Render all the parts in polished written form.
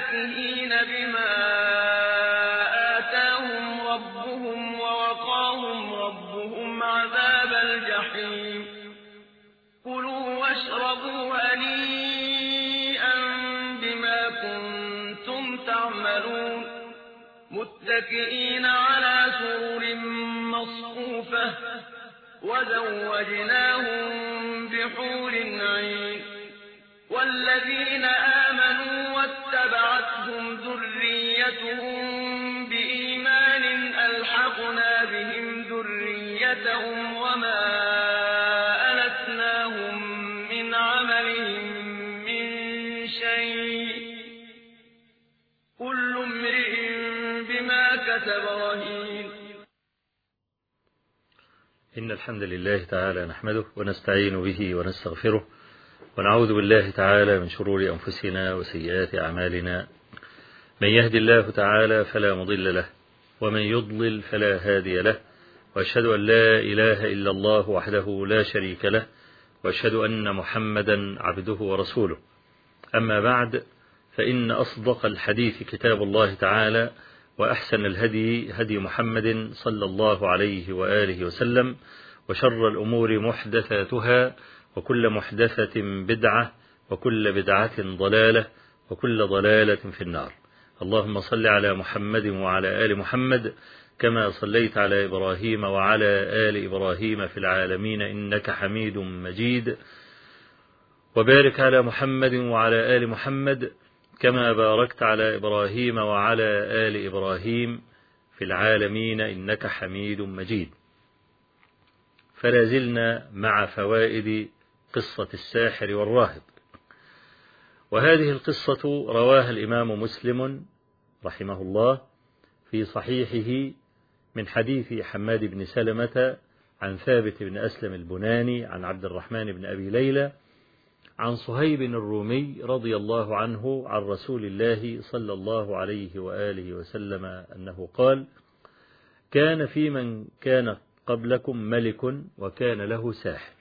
فاكهين بما آتاهم ربهم ووقاهم ربهم عذاب الجحيم كلوا واشربوا هنيئا بما كنتم تعملون متكئين على سرر مصفوفة وزوجناهم بحور عين والذين آمنوا واتبعتهم ذريتهم بإيمان ألحقنا بهم ذريتهم وما ألتناهم من عملهم من شيء كل امرئ بما كسب رهين. إن الحمد لله تعالى نحمده ونستعين به ونستغفره ونعوذ بالله تعالى من شرور أنفسنا وسيئات أعمالنا من يهد الله تعالى فلا مضل له ومن يضلل فلا هادي له وأشهد أن لا إله إلا الله وحده لا شريك له وأشهد أن محمدا عبده ورسوله. أما بعد، فإن أصدق الحديث كتاب الله تعالى وأحسن الهدي هدي محمد صلى الله عليه وآله وسلم وشر الأمور محدثاتها وكل محدثة بدعة وكل بدعة ضلالة وكل ضلالة في النار. اللهم صل على محمد وعلى آل محمد كما صليت على إبراهيم وعلى آل إبراهيم في العالمين إنك حميد مجيد، وبارك على محمد وعلى آل محمد كما باركت على إبراهيم وعلى آل إبراهيم في العالمين إنك حميد مجيد. فلا زلنا مع فوائد قصة الساحر والراهب، وهذه القصة رواها الإمام مسلم رحمه الله في صحيحه من حديث حماد بن سلمة عن ثابت بن أسلم البناني عن عبد الرحمن بن أبي ليلى عن صهيب الرومي رضي الله عنه عن رسول الله صلى الله عليه وآله وسلم أنه قال: كان في من كان قبلكم ملك وكان له ساحر،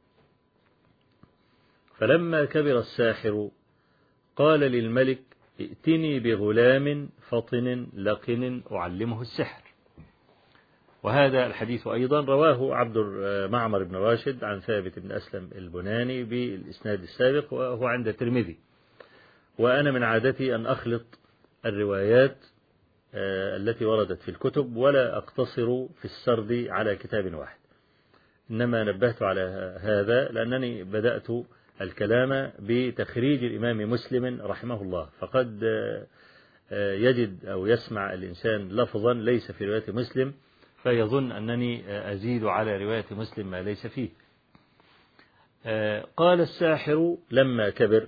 فلما كبر الساحر قال للملك: ائتني بغلام فطن لقن أعلمه السحر. وهذا الحديث أيضا رواه عبد معمر بن راشد عن ثابت بن أسلم البناني بالإسناد السابق، وهو عند الترمذي. وأنا من عادتي أن أخلط الروايات التي وردت في الكتب ولا أقتصر في السرد على كتاب واحد، إنما نبهت على هذا لأنني بدأت الكلام بتخريج الإمام مسلم رحمه الله، فقد يجد أو يسمع الإنسان لفظا ليس في رواية مسلم فيظن أنني أزيد على رواية مسلم ما ليس فيه. قال الساحر لما كبر: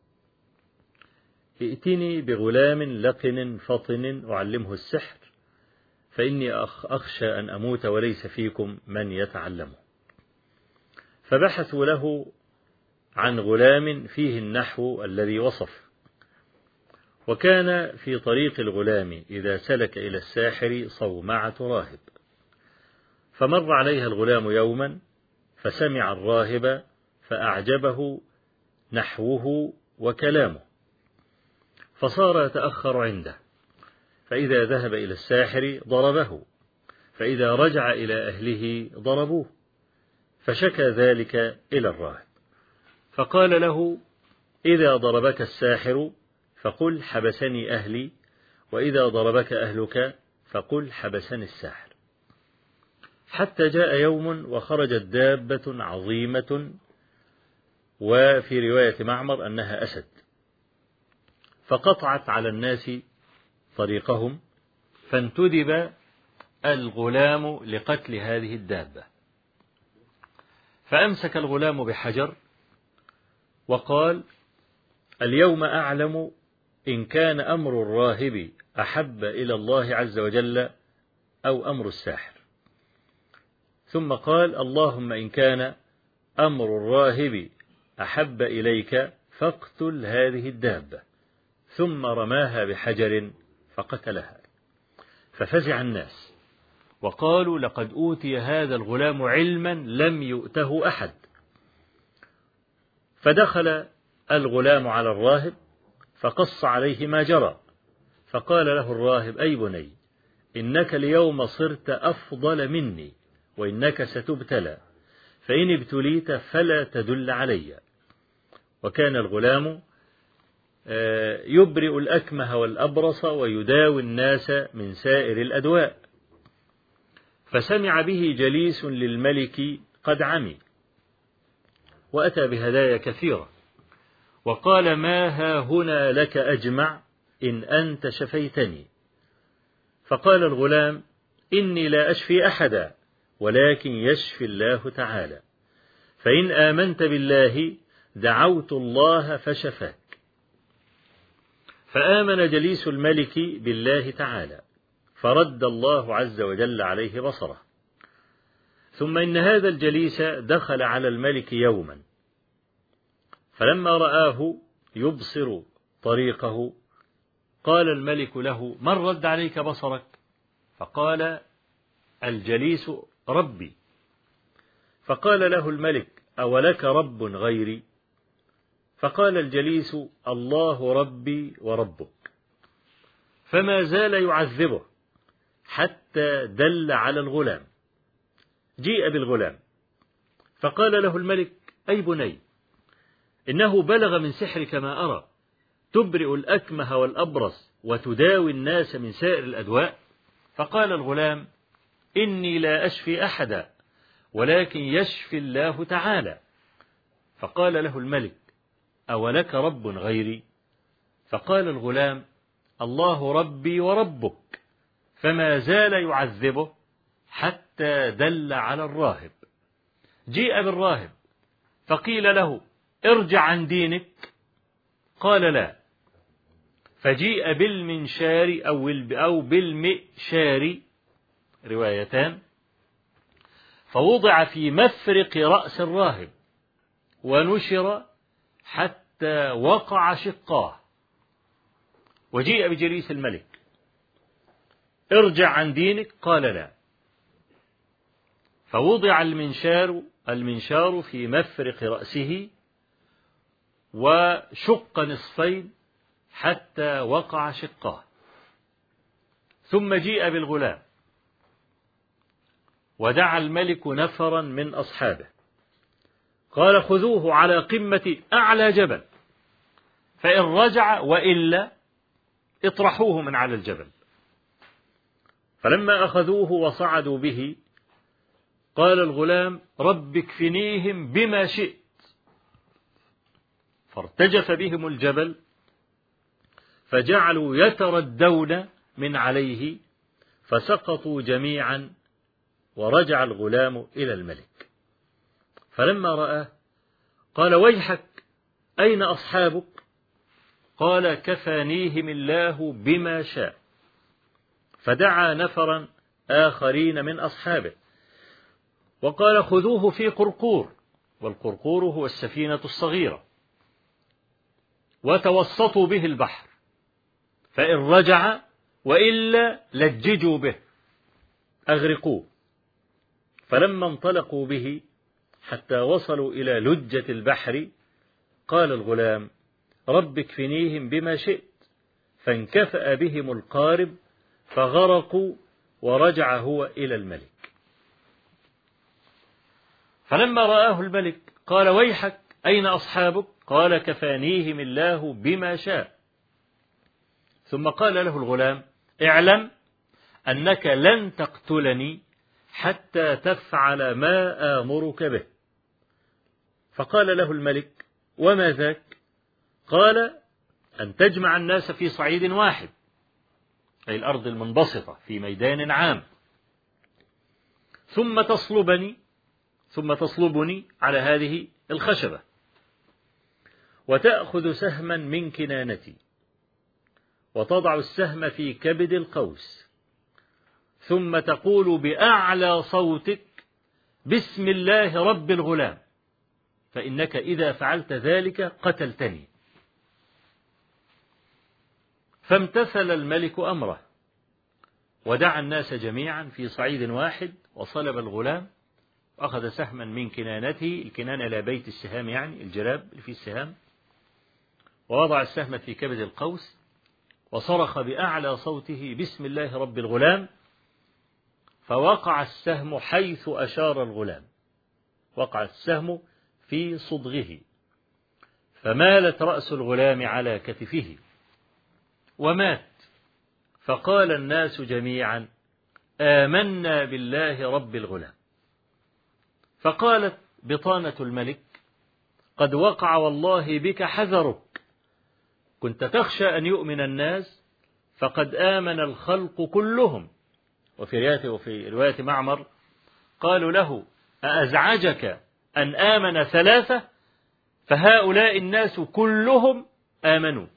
ائتني بغلام لقن فطن أعلمه السحر فإني أخشى أن أموت وليس فيكم من يتعلمه. فبحثوا له عن غلام فيه النحو الذي وصف، وكان في طريق الغلام إذا سلك إلى الساحر صومعة راهب، فمر عليها الغلام يوما فسمع الراهب فأعجبه نحوه وكلامه، فصار يتأخر عنده، فإذا ذهب إلى الساحر ضربه، فإذا رجع إلى أهله ضربوه، فشكى ذلك إلى الراهب، فقال له: إذا ضربك الساحر فقل حبسني أهلي، وإذا ضربك أهلك فقل حبسني الساحر. حتى جاء يوم وخرجت دابة عظيمة، وفي رواية معمر أنها أسد، فقطعت على الناس طريقهم، فانتدب الغلام لقتل هذه الدابة، فأمسك الغلام بحجر وقال: اليوم أعلم إن كان أمر الراهب أحب إلى الله عز وجل أو أمر الساحر. ثم قال: اللهم إن كان أمر الراهب أحب إليك فاقتل هذه الدابة. ثم رماها بحجر فقتلها، ففزع الناس وقالوا: لقد أوتي هذا الغلام علما لم يؤته أحد. فدخل الغلام على الراهب فقص عليه ما جرى. فقال له الراهب: أي بني، إنك اليوم صرت أفضل مني، وإنك ستبتلى، فإن ابتليت فلا تدل علي. وكان الغلام يبرئ الأكمه والأبرص ويداوي الناس من سائر الأدواء. فسمع به جليس للملك قد عمي، وأتى بهدايا كثيرة، وقال: ما ها هنا لك أجمع إن أنت شفيتني. فقال الغلام: إني لا أشفي أحدا، ولكن يشفي الله تعالى، فإن آمنت بالله دعوت الله فشفاك. فآمن جليس الملك بالله تعالى، فرد الله عز وجل عليه بصره. ثم إن هذا الجليس دخل على الملك يوما، فلما رآه يبصر طريقه قال الملك له: من رد عليك بصرك؟ فقال الجليس: ربي. فقال له الملك: أولك رب غيري؟ فقال الجليس: الله ربي وربك. فما زال يعذبه حتى دل على الغلام. جيء بالغلام، فقال له الملك: أي بني، إنه بلغ من سحرك ما أرى، تبرئ الأكمه والأبرص وتداوي الناس من سائر الأدواء. فقال الغلام: إني لا أشفي أحدا، ولكن يشفي الله تعالى. فقال له الملك: أولك رب غيري؟ فقال الغلام: الله ربي وربك. فما زال يعذبه حتى دل على الراهب. جيء بالراهب، فقيل له: ارجع عن دينك. قال: لا. فجيء بالمنشار أو بالمئشار، روايتان، فوضع في مفرق رأس الراهب ونشر حتى وقع شقاه. وجيء بجليس الملك: ارجع عن دينك. قال: لا. فوضع المنشار في مفرق رأسه وشق نصفين حتى وقع شقاه. ثم جيء بالغلام، ودعا الملك نفرا من أصحابه، قال: خذوه على قمة أعلى جبل، فإن رجع وإلا اطرحوه من على الجبل. فلما أخذوه وصعدوا به قال الغلام: رب اكفنيهم بما شئت. فارتجف بهم الجبل، فجعلوا يتردون من عليه، فسقطوا جميعا، ورجع الغلام إلى الملك. فلما رآه قال: ويحك، أين أصحابك؟ قال: كفانيهم الله بما شاء. فدعا نفرا آخرين من أصحابه وقال: خذوه في قرقور، والقرقور هو السفينة الصغيرة، وتوسطوا به البحر، فإن رجع وإلا لججوا به، أغرقوه. فلما انطلقوا به حتى وصلوا إلى لجة البحر قال الغلام: رب اكفنيهم بما شئت. فانكفأ بهم القارب فغرقوا، ورجع هو إلى الملك. فلما رآه الملك قال: ويحك، أين أصحابك؟ قال: كفانيهم الله بما شاء. ثم قال له الغلام: اعلم أنك لن تقتلني حتى تفعل ما آمرك به. فقال له الملك: وما ذاك؟ قال: أن تجمع الناس في صعيد واحد، أي الأرض المنبسطة في ميدان عام، ثم تصلبني على هذه الخشبة، وتأخذ سهما من كنانتي، وتضع السهم في كبد القوس، ثم تقول بأعلى صوتك: بسم الله رب الغلام، فإنك إذا فعلت ذلك قتلتني. فامتثل الملك أمره، ودعا الناس جميعا في صعيد واحد، وصلب الغلام، وأخذ سهما من كنانته، الكنانة لا بيت السهام، يعني الجراب اللي فيه السهام، ووضع السهم في كبد القوس وصرخ بأعلى صوته بسم الله رب الغلام، فوقع السهم حيث أشار الغلام، وقع السهم في صدغه، فمالت رأس الغلام على كتفه ومات. فقال الناس جميعا آمنا بالله رب الغلام. فقالت بطانة الملك قد وقع والله بك حذرك، كنت تخشى أن يؤمن الناس فقد آمن الخلق كلهم. وفي رواية معمر قالوا له أأزعجك أن آمن 3 فهؤلاء الناس كلهم آمنوا.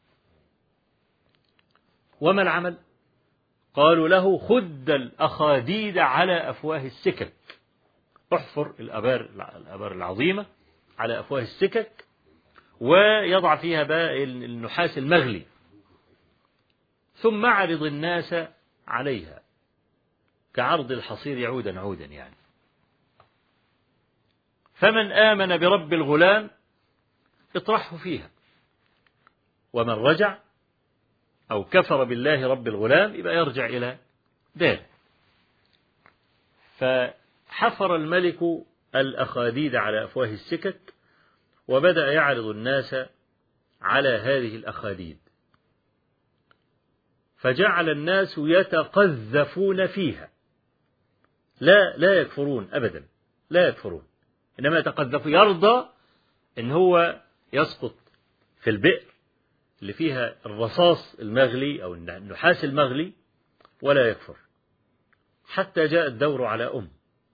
وما العمل؟ قالوا له خد الأخاديد على أفواه السكك، احفر الأبار العظيمة على أفواه السكك ويضع فيها بقى النحاس المغلي، ثم اعرض الناس عليها كعرض الحصير عودا عودا يعني. فمن آمن برب الغلام اطرحه فيها، ومن رجع أو كفر بالله رب الغلام يبقى يرجع إلى داره. فحفر الملك الأخاديد على أفواه السكك وبدأ يعرض الناس على هذه الأخاديد، فجعل الناس يتقذفون فيها، لا يكفرون أبدا، لا يكفرون، إنما يتقذف، يرضى إن هو يسقط في البئر اللي فيها الرصاص المغلي أو النحاس المغلي ولا يكفر. حتى جاء الدور على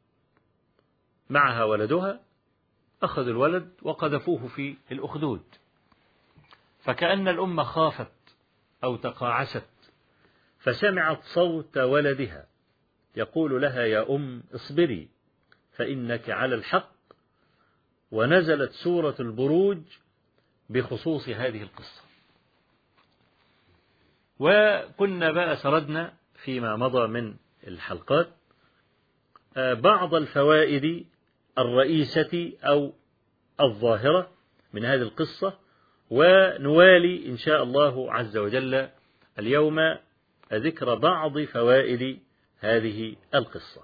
معها ولدها، أخذ الولد وقذفوه في الأخدود، فكأن الأم خافت أو تقاعست، فسمعت صوت ولدها يقول لها يا اصبري فإنك على الحق، ونزلت سورة البروج بخصوص هذه القصة. وكنا بقى سردنا فيما مضى من الحلقات بعض الفوائد الرئيسة أو الظاهرة من هذه القصة، ونوالي إن شاء الله عز وجل اليوم ذكر بعض فوائد هذه القصة.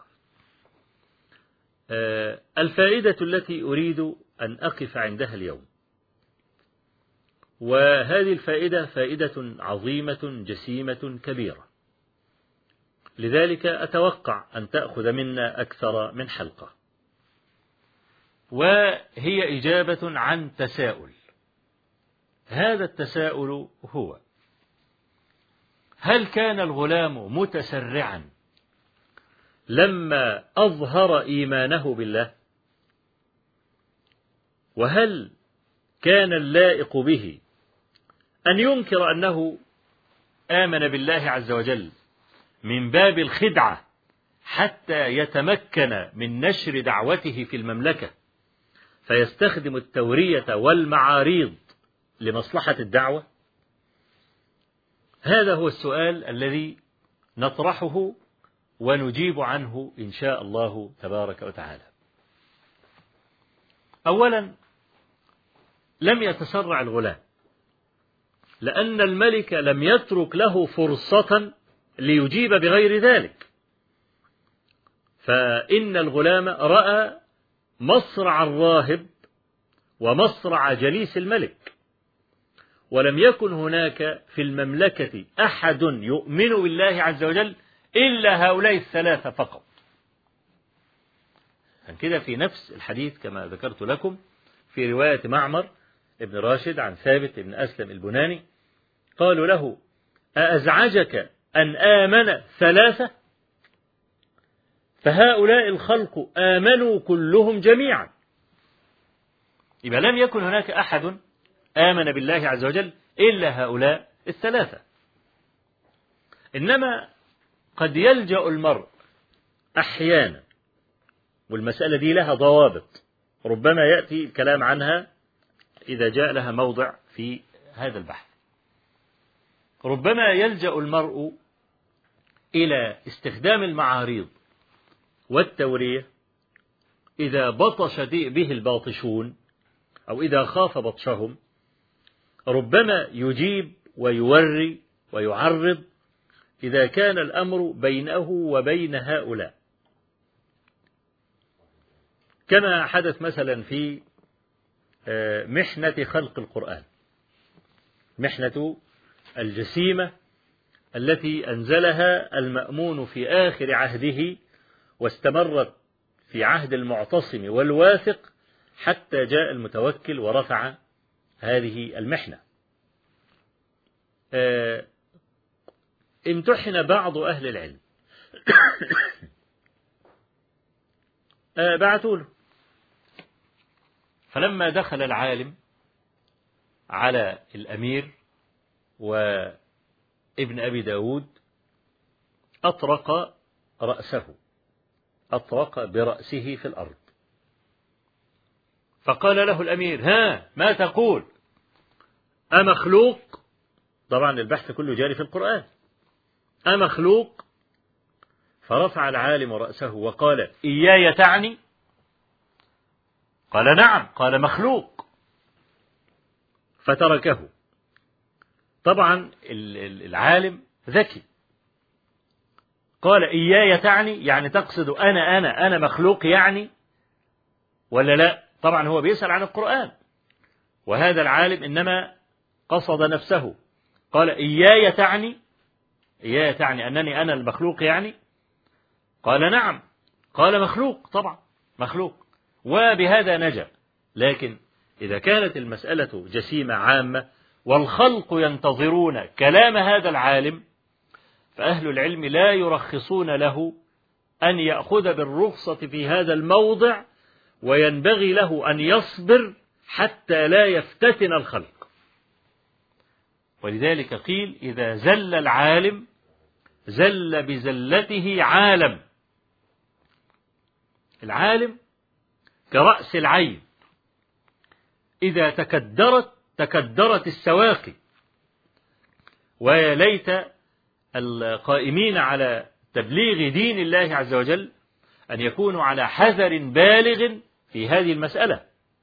الفائدة التي أريد أن أقف عندها اليوم، وهذه الفائدة فائدة عظيمة جسيمة كبيرة، لذلك أتوقع أن تأخذ منا أكثر من حلقة، وهي إجابة عن تساؤل. هذا التساؤل هو: هل كان الغلام متسرعا لما أظهر إيمانه بالله؟ وهل كان اللائق به أن ينكر أنه آمن بالله عز وجل من باب الخدعة حتى يتمكن من نشر دعوته في المملكة، فيستخدم التورية والمعاريض لمصلحة الدعوة؟ هذا هو السؤال الذي نطرحه ونجيب عنه إن شاء الله تبارك وتعالى. أولا، لم يتسرع الغلام، لأن الملك لم يترك له فرصة ليجيب بغير ذلك، فإن الغلام رأى مصرع الراهب ومصرع جليس الملك، ولم يكن هناك في المملكة أحد يؤمن بالله عز وجل إلا هؤلاء 3 فقط. كده في نفس الحديث كما ذكرت لكم في رواية معمر ابن راشد عن ثابت ابن أسلم البناني، قالوا له أأزعجك أن آمن 3 فهؤلاء الخلق آمنوا كلهم جميعا. يبقى لم يكن هناك أحد آمن بالله عز وجل إلا هؤلاء 3. إنما قد يلجأ المرء أحيانا، والمسألة دي لها ضوابط ربما يأتي الكلام عنها إذا جاء لها موضع في هذا البحث، ربما يلجأ المرء إلى استخدام المعاريض والتورية إذا بطش به الباطشون أو إذا خاف بطشهم، ربما يجيب ويوري ويعرض إذا كان الأمر بينه وبين هؤلاء، كما حدث مثلا في محنة خلق القرآن، محنة الجسيمة التي أنزلها المأمون في آخر عهده واستمرت في عهد المعتصم والواثق حتى جاء المتوكل ورفع هذه المحنة. امتحن بعض أهل العلم بعثوا له، فلما دخل العالم على الأمير وابن أبي داود أطرق برأسه في الأرض، فقال له الأمير: ها، ما تقول؟ أمخلوق؟ طبعا البحث كله جاري في القرآن. أمخلوق؟ فرفع العالم رأسه وقال: إياي تعني؟ قال: نعم. قال: مخلوق. فتركه. طبعا العالم ذكي، قال: إياي تعني؟ يعني تقصد أنا مخلوق يعني ولا لا؟ طبعا هو بيسأل عن القرآن، وهذا العالم إنما قصد نفسه. قال: إياي تعني؟ إياي تعني أنني أنا المخلوق يعني؟ قال: نعم. قال: مخلوق. طبعا مخلوق، وبهذا نجا. لكن إذا كانت المسألة جسيمة عامة والخلق ينتظرون كلام هذا العالم، فأهل العلم لا يرخصون له أن يأخذ بالرخصة في هذا الموضع، وينبغي له أن يصبر حتى لا يفتتن الخلق. ولذلك قيل: إذا زل العالم زل بزلته عالم. العالم كرأس العين، إذا تكدرت السواقي. ويا ليت القائمين على تبليغ دين الله عز وجل أن يكونوا على حذر بالغ في هذه المسألة.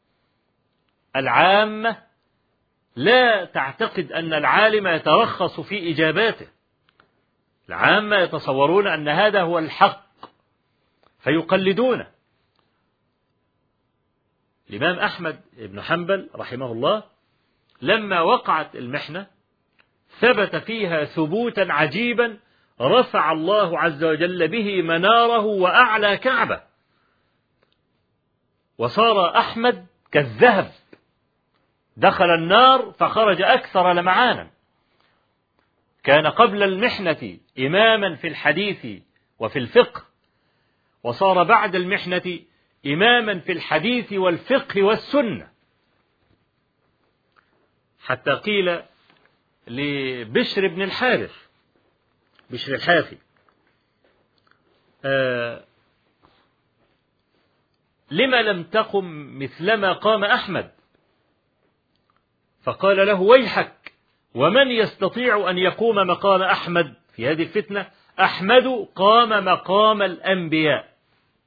العامة لا تعتقد أن العالم يترخص في إجاباته، العامة يتصورون أن هذا هو الحق فيقلدونه. الإمام أحمد بن حنبل رحمه الله لما وقعت المحنة ثبت فيها ثبوتا عجيبا رفع الله عز وجل به مناره وأعلى كعبة، وصار أحمد كالذهب، دخل النار فخرج أكثر لمعانا. كان قبل المحنة إماما في الحديث وفي الفقه، وصار بعد المحنة إماما في الحديث والفقه والسنة، حتى قيل لبشر بن الحارث، بشر الحافي: لما لم تقم مثلما قام أحمد؟ فقال له: ويحك، ومن يستطيع أن يقوم مقام أحمد في هذه الفتنة؟ أحمد قام مقام الأنبياء،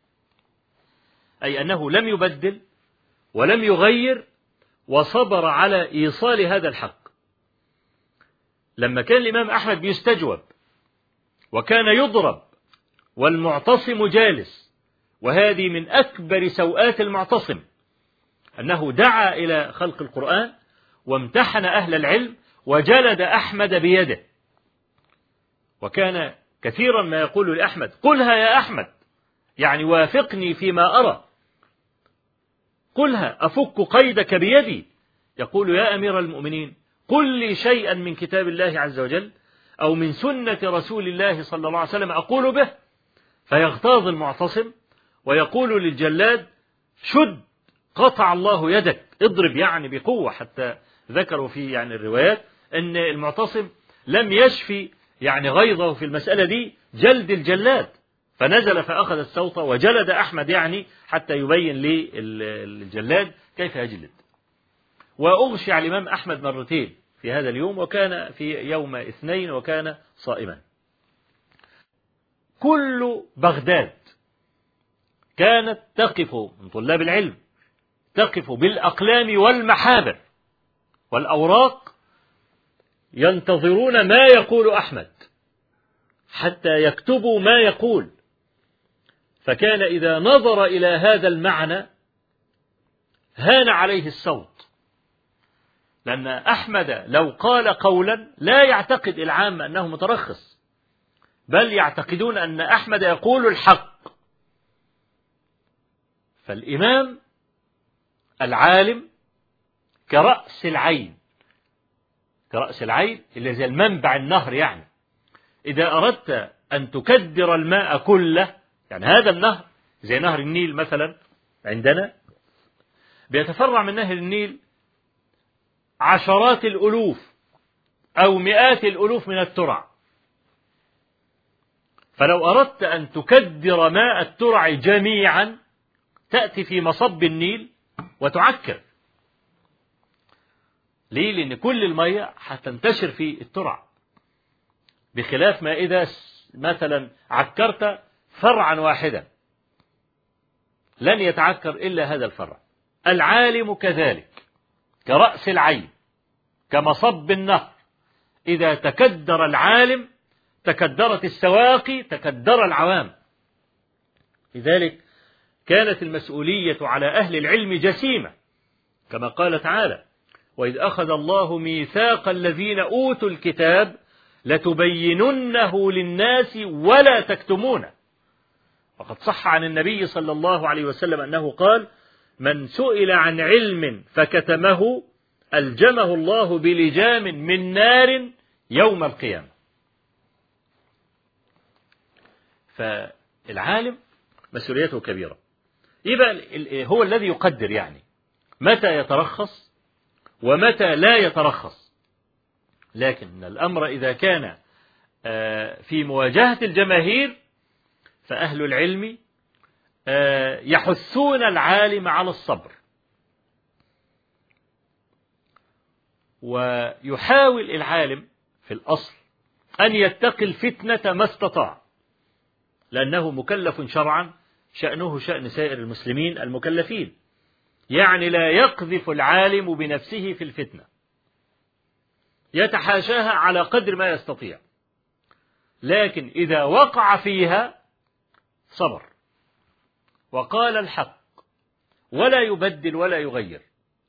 أي أنه لم يبدل ولم يغير، وصبر على إيصال هذا الحق. لما كان الإمام أحمد بيستجوب وكان يضرب والمعتصم جالس، وهذه من أكبر سوءات المعتصم أنه دعا إلى خلق القرآن وامتحن أهل العلم وجلد أحمد بيده، وكان كثيرا ما يقول لأحمد: قلها يا أحمد، يعني وافقني فيما أرى، قلها أفك قيدك بيدي. يقول: يا أمير المؤمنين، قل لي شيئا من كتاب الله عز وجل أو من سنة رسول الله صلى الله عليه وسلم أقول به. فيغتاظ المعتصم ويقول للجلاد: شد، قطع الله يدك، اضرب يعني بقوة. حتى ذكروا في يعني الروايات أن المعتصم لم يشفي يعني غيظه في المسألة دي جلد الجلاد، فنزل فأخذ السوط وجلد أحمد يعني حتى يبين للجلاد كيف يجلد. وأغشي على الإمام أحمد مرتين في هذا اليوم، وكان في يوم اثنين وكان صائما. كل بغداد كانت تقف من طلاب العلم، تقف بالأقلام والمحابر والأوراق ينتظرون ما يقول أحمد حتى يكتبوا ما يقول. فكان إذا نظر إلى هذا المعنى هان عليه الصوت، لأن أحمد لو قال قولا لا يعتقد العامة أنه مترخص، بل يعتقدون أن أحمد يقول الحق. فالإمام العالم كرأس العين، كرأس العين اللي زي المنبع النهر، يعني إذا أردت أن تكدر الماء كله، يعني هذا النهر زي نهر النيل مثلا عندنا، بيتفرع من نهر النيل عشرات الألوف أو مئات الألوف من الترع. فلو أردت أن تكدر ماء الترع جميعا تأتي في مصب النيل وتعكر. ليه؟ لأن كل المية هتنتشر في الترع، بخلاف ما إذا مثلا عكرت فرعا واحدا لن يتعكر إلا هذا الفرع. العالم كذلك كرأس العين كمصب النهر، إذا تكدر العالم تكدرت السواقي، تكدر العوام. لذلك كانت المسؤولية على أهل العلم جسيمة، كما قال تعالى: وإذ أخذ الله ميثاق الذين أوتوا الكتاب لتبيننه للناس ولا تكتمونه. وقد صح عن النبي صلى الله عليه وسلم أنه قال: من سئل عن علم فكتمه ألجمه الله بلجام من نار يوم القيامة. فالعالم مسؤوليته كبيرة، يبقى هو الذي يقدر يعني متى يترخص ومتى لا يترخص. لكن الأمر إذا كان في مواجهة الجماهير فأهل العلم يحثون العالم على الصبر، ويحاول العالم في الأصل أن يتقي الفتنة ما استطاع، لأنه مكلف شرعا شأنه شأن سائر المسلمين المكلفين. يعني لا يقذف العالم بنفسه في الفتنة، يتحاشاها على قدر ما يستطيع، لكن إذا وقع فيها صبر وقال الحق ولا يبدل ولا يغير.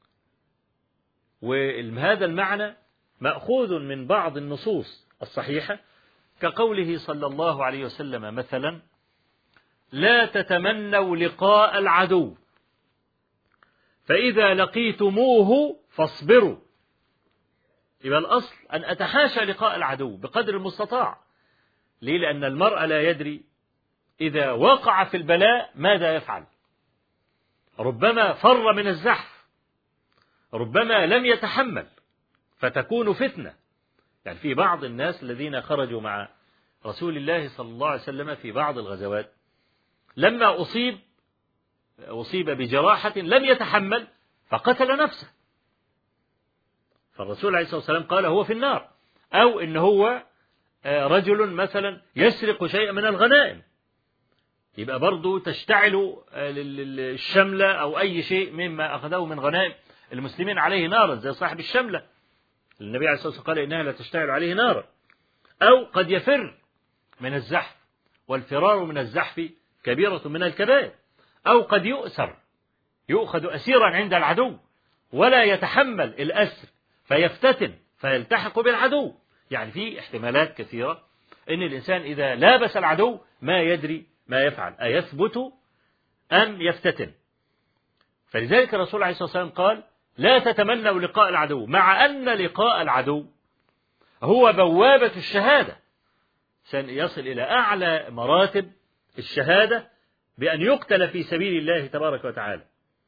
وهذا المعنى مأخوذ من بعض النصوص الصحيحة، كقوله صلى الله عليه وسلم مثلا: لا تتمنوا لقاء العدو فإذا لقيتموه فاصبروا. يبقى الأصل أن أتحاشى لقاء العدو بقدر المستطاع. ليه؟ لأن المرء لا يدري إذا وقع في البلاء ماذا يفعل. ربما فر من الزحف، ربما لم يتحمل فتكون فتنة. يعني في بعض الناس الذين خرجوا مع رسول الله صلى الله عليه وسلم في بعض الغزوات، لما أصيب بجراحة لم يتحمل فقتل نفسه، فالرسول عليه الصلاة والسلام قال هو في النار. أو إن هو رجل مثلا يسرق شيئا من الغنائم، يبقى برضو تشتعل الشملة أو أي شيء مما أخذه من غنائم المسلمين عليه نارا، زي صاحب الشملة النبي عليه الصلاة والسلام قال إنها لا تشتعل عليه نارا. أو قد يفر من الزحف، والفرار من الزحف كبيرة من الكبائر. أو قد يؤخذ أسيرا عند العدو ولا يتحمل الأسر فيفتتن فيلتحق بالعدو. يعني في احتمالات كثيرة إن الإنسان إذا لابس العدو ما يدري ما يفعل، أيثبت أم يفتتن. فلذلك الرسول عليه الصلاة والسلام قال: لا تتمنوا لقاء العدو، مع أن لقاء العدو هو بوابة الشهادة، سيصل إلى أعلى مراتب الشهادة بأن يقتل في سبيل الله تبارك وتعالى.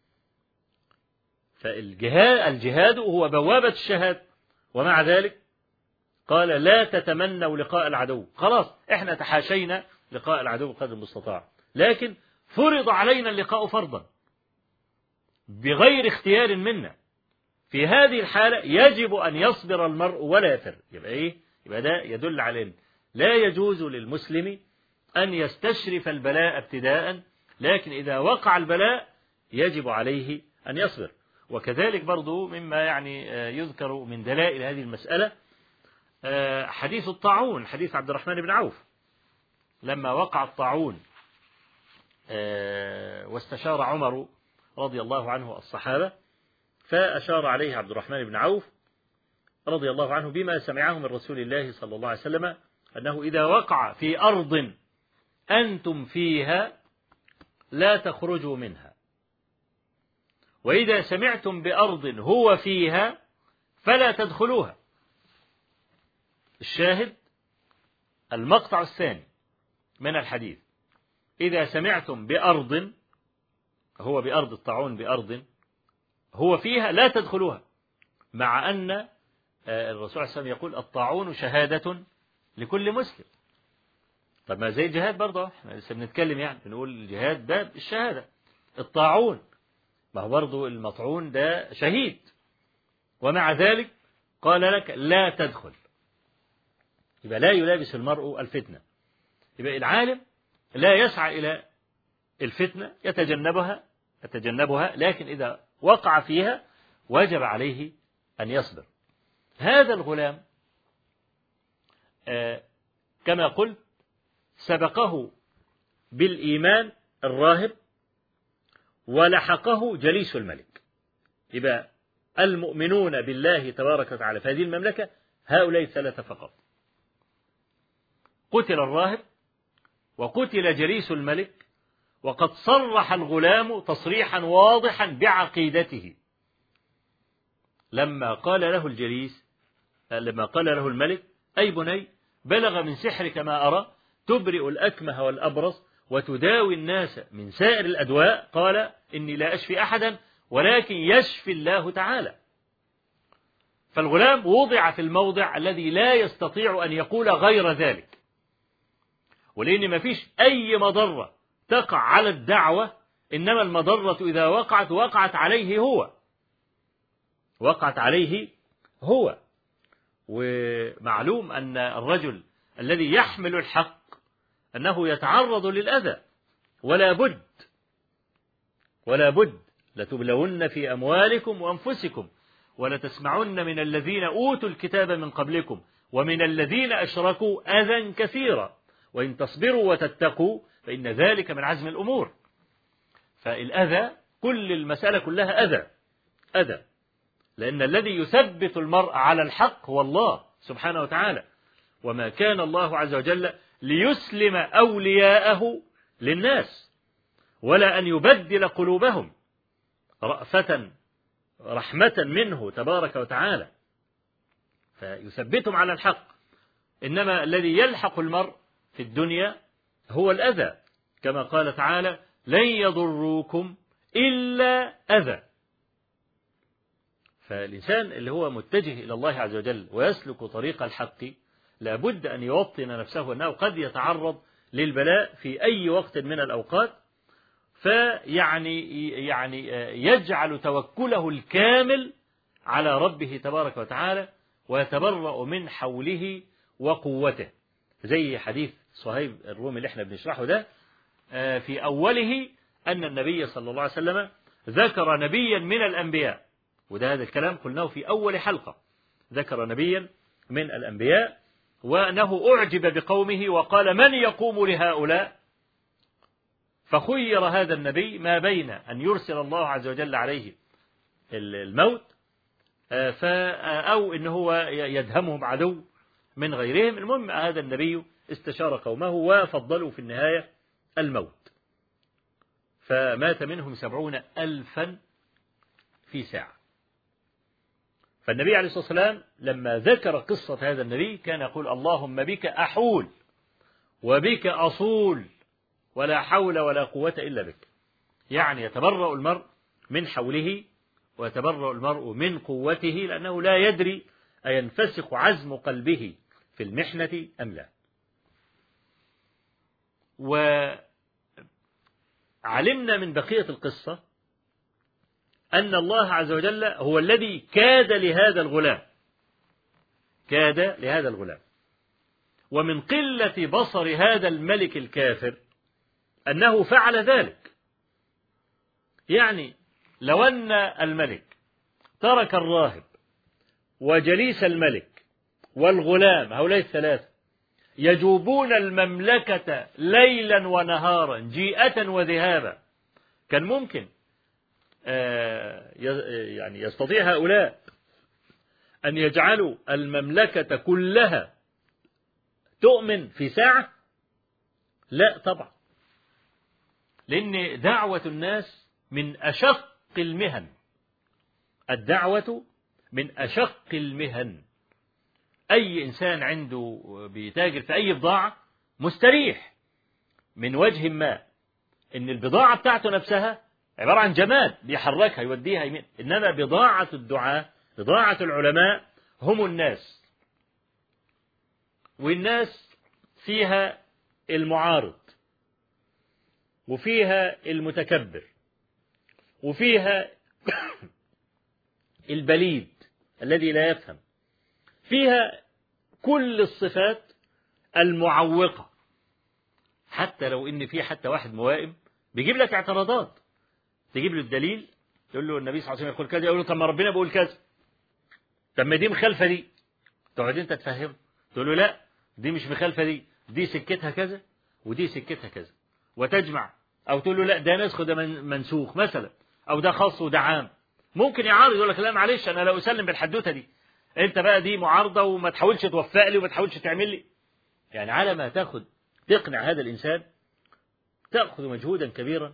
فالجهاد هو بوابة الشهادة، ومع ذلك قال: لا تتمنوا لقاء العدو. خلاص احنا تحاشينا لقاء العدو قدر المستطاع، لكن فرض علينا اللقاء فرضا بغير اختيار منا. في هذه الحالة يجب أن يصبر المرء ولا يفر. يبقى إيه؟ يبقى ده يدل على أن لا يجوز للمسلم أن يستشرف البلاء ابتداء، لكن إذا وقع البلاء يجب عليه أن يصبر. وكذلك برضو مما يعني يذكر من دلائل هذه المسألة حديث الطاعون، حديث عبد الرحمن بن عوف لما وقع الطاعون واستشار عمر رضي الله عنه الصحابة، فأشار عليه عبد الرحمن بن عوف رضي الله عنه بما سمعه من رسول الله صلى الله عليه وسلم أنه إذا وقع في أرض أنتم فيها لا تخرجوا منها، وإذا سمعتم بأرض هو فيها فلا تدخلوها. الشاهد المقطع الثاني من الحديث: إذا سمعتم بأرض، هو بأرض الطاعون، بأرض هو فيها لا تدخلوها، مع أن الرسول صلى الله عليه وسلم يقول الطاعون شهادة لكل مسلم. طب ما زي الجهاد برضه، احنا لسه بنتكلم يعني بنقول الجهاد ده الشهادة، الطاعون ما هو برضه المطعون ده شهيد، ومع ذلك قال لك لا تدخل. يبقى لا يلابس المرء الفتنة. يبقى العالم لا يسعى إلى الفتنة، يتجنبها، لكن إذا وقع فيها وجب عليه أن يصبر. هذا الغلام كما قلت سبقه بالإيمان الراهب ولحقه جليس الملك. يبقى المؤمنون بالله تبارك وتعالى في هذه المملكة هؤلاء الثلاثة فقط: قتل الراهب وقتل جليس الملك، وقد صرح الغلام تصريحا واضحا بعقيدته لما قال له الملك: أي بني، بلغ من سحرك ما أرى، تبرئ الأكمه والأبرص وتداوي الناس من سائر الأدواء. قال: إني لا أشفي أحدا ولكن يشفي الله تعالى. فالغلام وضع في الموضع الذي لا يستطيع أن يقول غير ذلك، ولأن ما فيش أي مضرة تقع على الدعوة، إنما المضرة إذا وقعت عليه هو. ومعلوم أن الرجل الذي يحمل الحق أنه يتعرض للأذى، ولا بد لتبلون في أموالكم وأنفسكم ولتسمعن من الذين أوتوا الكتاب من قبلكم ومن الذين أشركوا أذى كثيرا وإن تصبروا وتتقوا فإن ذلك من عزم الأمور. فالأذى كل المسألة كلها أذى، لأن الذي يثبت المرء على الحق هو الله سبحانه وتعالى، وما كان الله عز وجل ليسلم أولياءه للناس ولا أن يبدل قلوبهم رحمة منه تبارك وتعالى، فيثبتهم على الحق. إنما الذي يلحق المرء في الدنيا هو الأذى، كما قال تعالى: لن يضروكم إلا أذى. فالإنسان اللي هو متجه إلى الله عز وجل ويسلك طريق الحق لابد أن يوطن نفسه أنه قد يتعرض للبلاء في أي وقت من الأوقات، يعني يجعل توكله الكامل على ربه تبارك وتعالى ويتبرأ من حوله وقوته، زي حديث صهيب الرومي اللي احنا بنشرحه ده. في أوله أن النبي صلى الله عليه وسلم ذكر نبيا من الأنبياء، وده هذا الكلام قلناه في أول حلقة، ذكر نبيا من الأنبياء وأنه أعجب بقومه وقال: من يقوم لهؤلاء؟ فخير هذا النبي ما بين أن يرسل الله عز وجل عليه الموت أو إن هو يدهمهم عدو من غيرهم. المهم هذا النبي استشار قومه وفضلوا في النهاية الموت، فمات منهم 70,000 في ساعة. فالنبي عليه الصلاة والسلام لما ذكر قصة هذا النبي كان يقول: اللهم بك أحول وبك أصول ولا حول ولا قوة إلا بك. يعني يتبرأ المرء من حوله ويتبرأ المرء من قوته، لأنه لا يدري أينفسخ عزم قلبه في المحنة أم لا. وعلمنا من بقية القصة أن الله عز وجل هو الذي كاد لهذا الغلام، ومن قلة بصر هذا الملك الكافر أنه فعل ذلك. يعني لو أن الملك ترك الراهب وجليس الملك والغلام، هؤلاء الثلاثة يجوبون المملكة ليلا ونهارا جيئة وذهابا. كان ممكن يعني يستطيع هؤلاء أن يجعلوا المملكة كلها تؤمن في ساعة؟ لا طبعا، لأن دعوة الناس من أشق المهن، الدعوة من أشق المهن. أي إنسان عنده بيتاجر في أي بضاعة مستريح من وجه ما إن البضاعة بتاعته نفسها عبارة عن جماد بيحركها يوديها يمين، إنما بضاعة الدعاة بضاعة العلماء هم الناس، والناس فيها المعارض وفيها المتكبر وفيها البليد الذي لا يفهم، فيها كل الصفات المعوقة. حتى لو إن في حتى واحد موائم بيجيب لك اعتراضات، تجيب له الدليل يقول له النبي صلى الله عليه وسلم يقول كذا، يقول له طب ما ربنا بيقول كذا، طب ما دي مخالفة دي، تقعد انت تفهم تقول له لا دي مش مخالفة دي سكتها كذا ودي سكتها كذا، وتجمع. أو تقول له لا ده نسخ ده منسوخ مثلا، أو ده خاص وده عام. ممكن يعارض يقول لك لا معلش أنا لا أسلم بالحدوتة دي، أنت بقى دي معارضة وما تحاولش توفق لي وما تحاولش تعمل لي. يعني على ما تأخذ تقنع هذا الإنسان تأخذ مجهودا كبيرا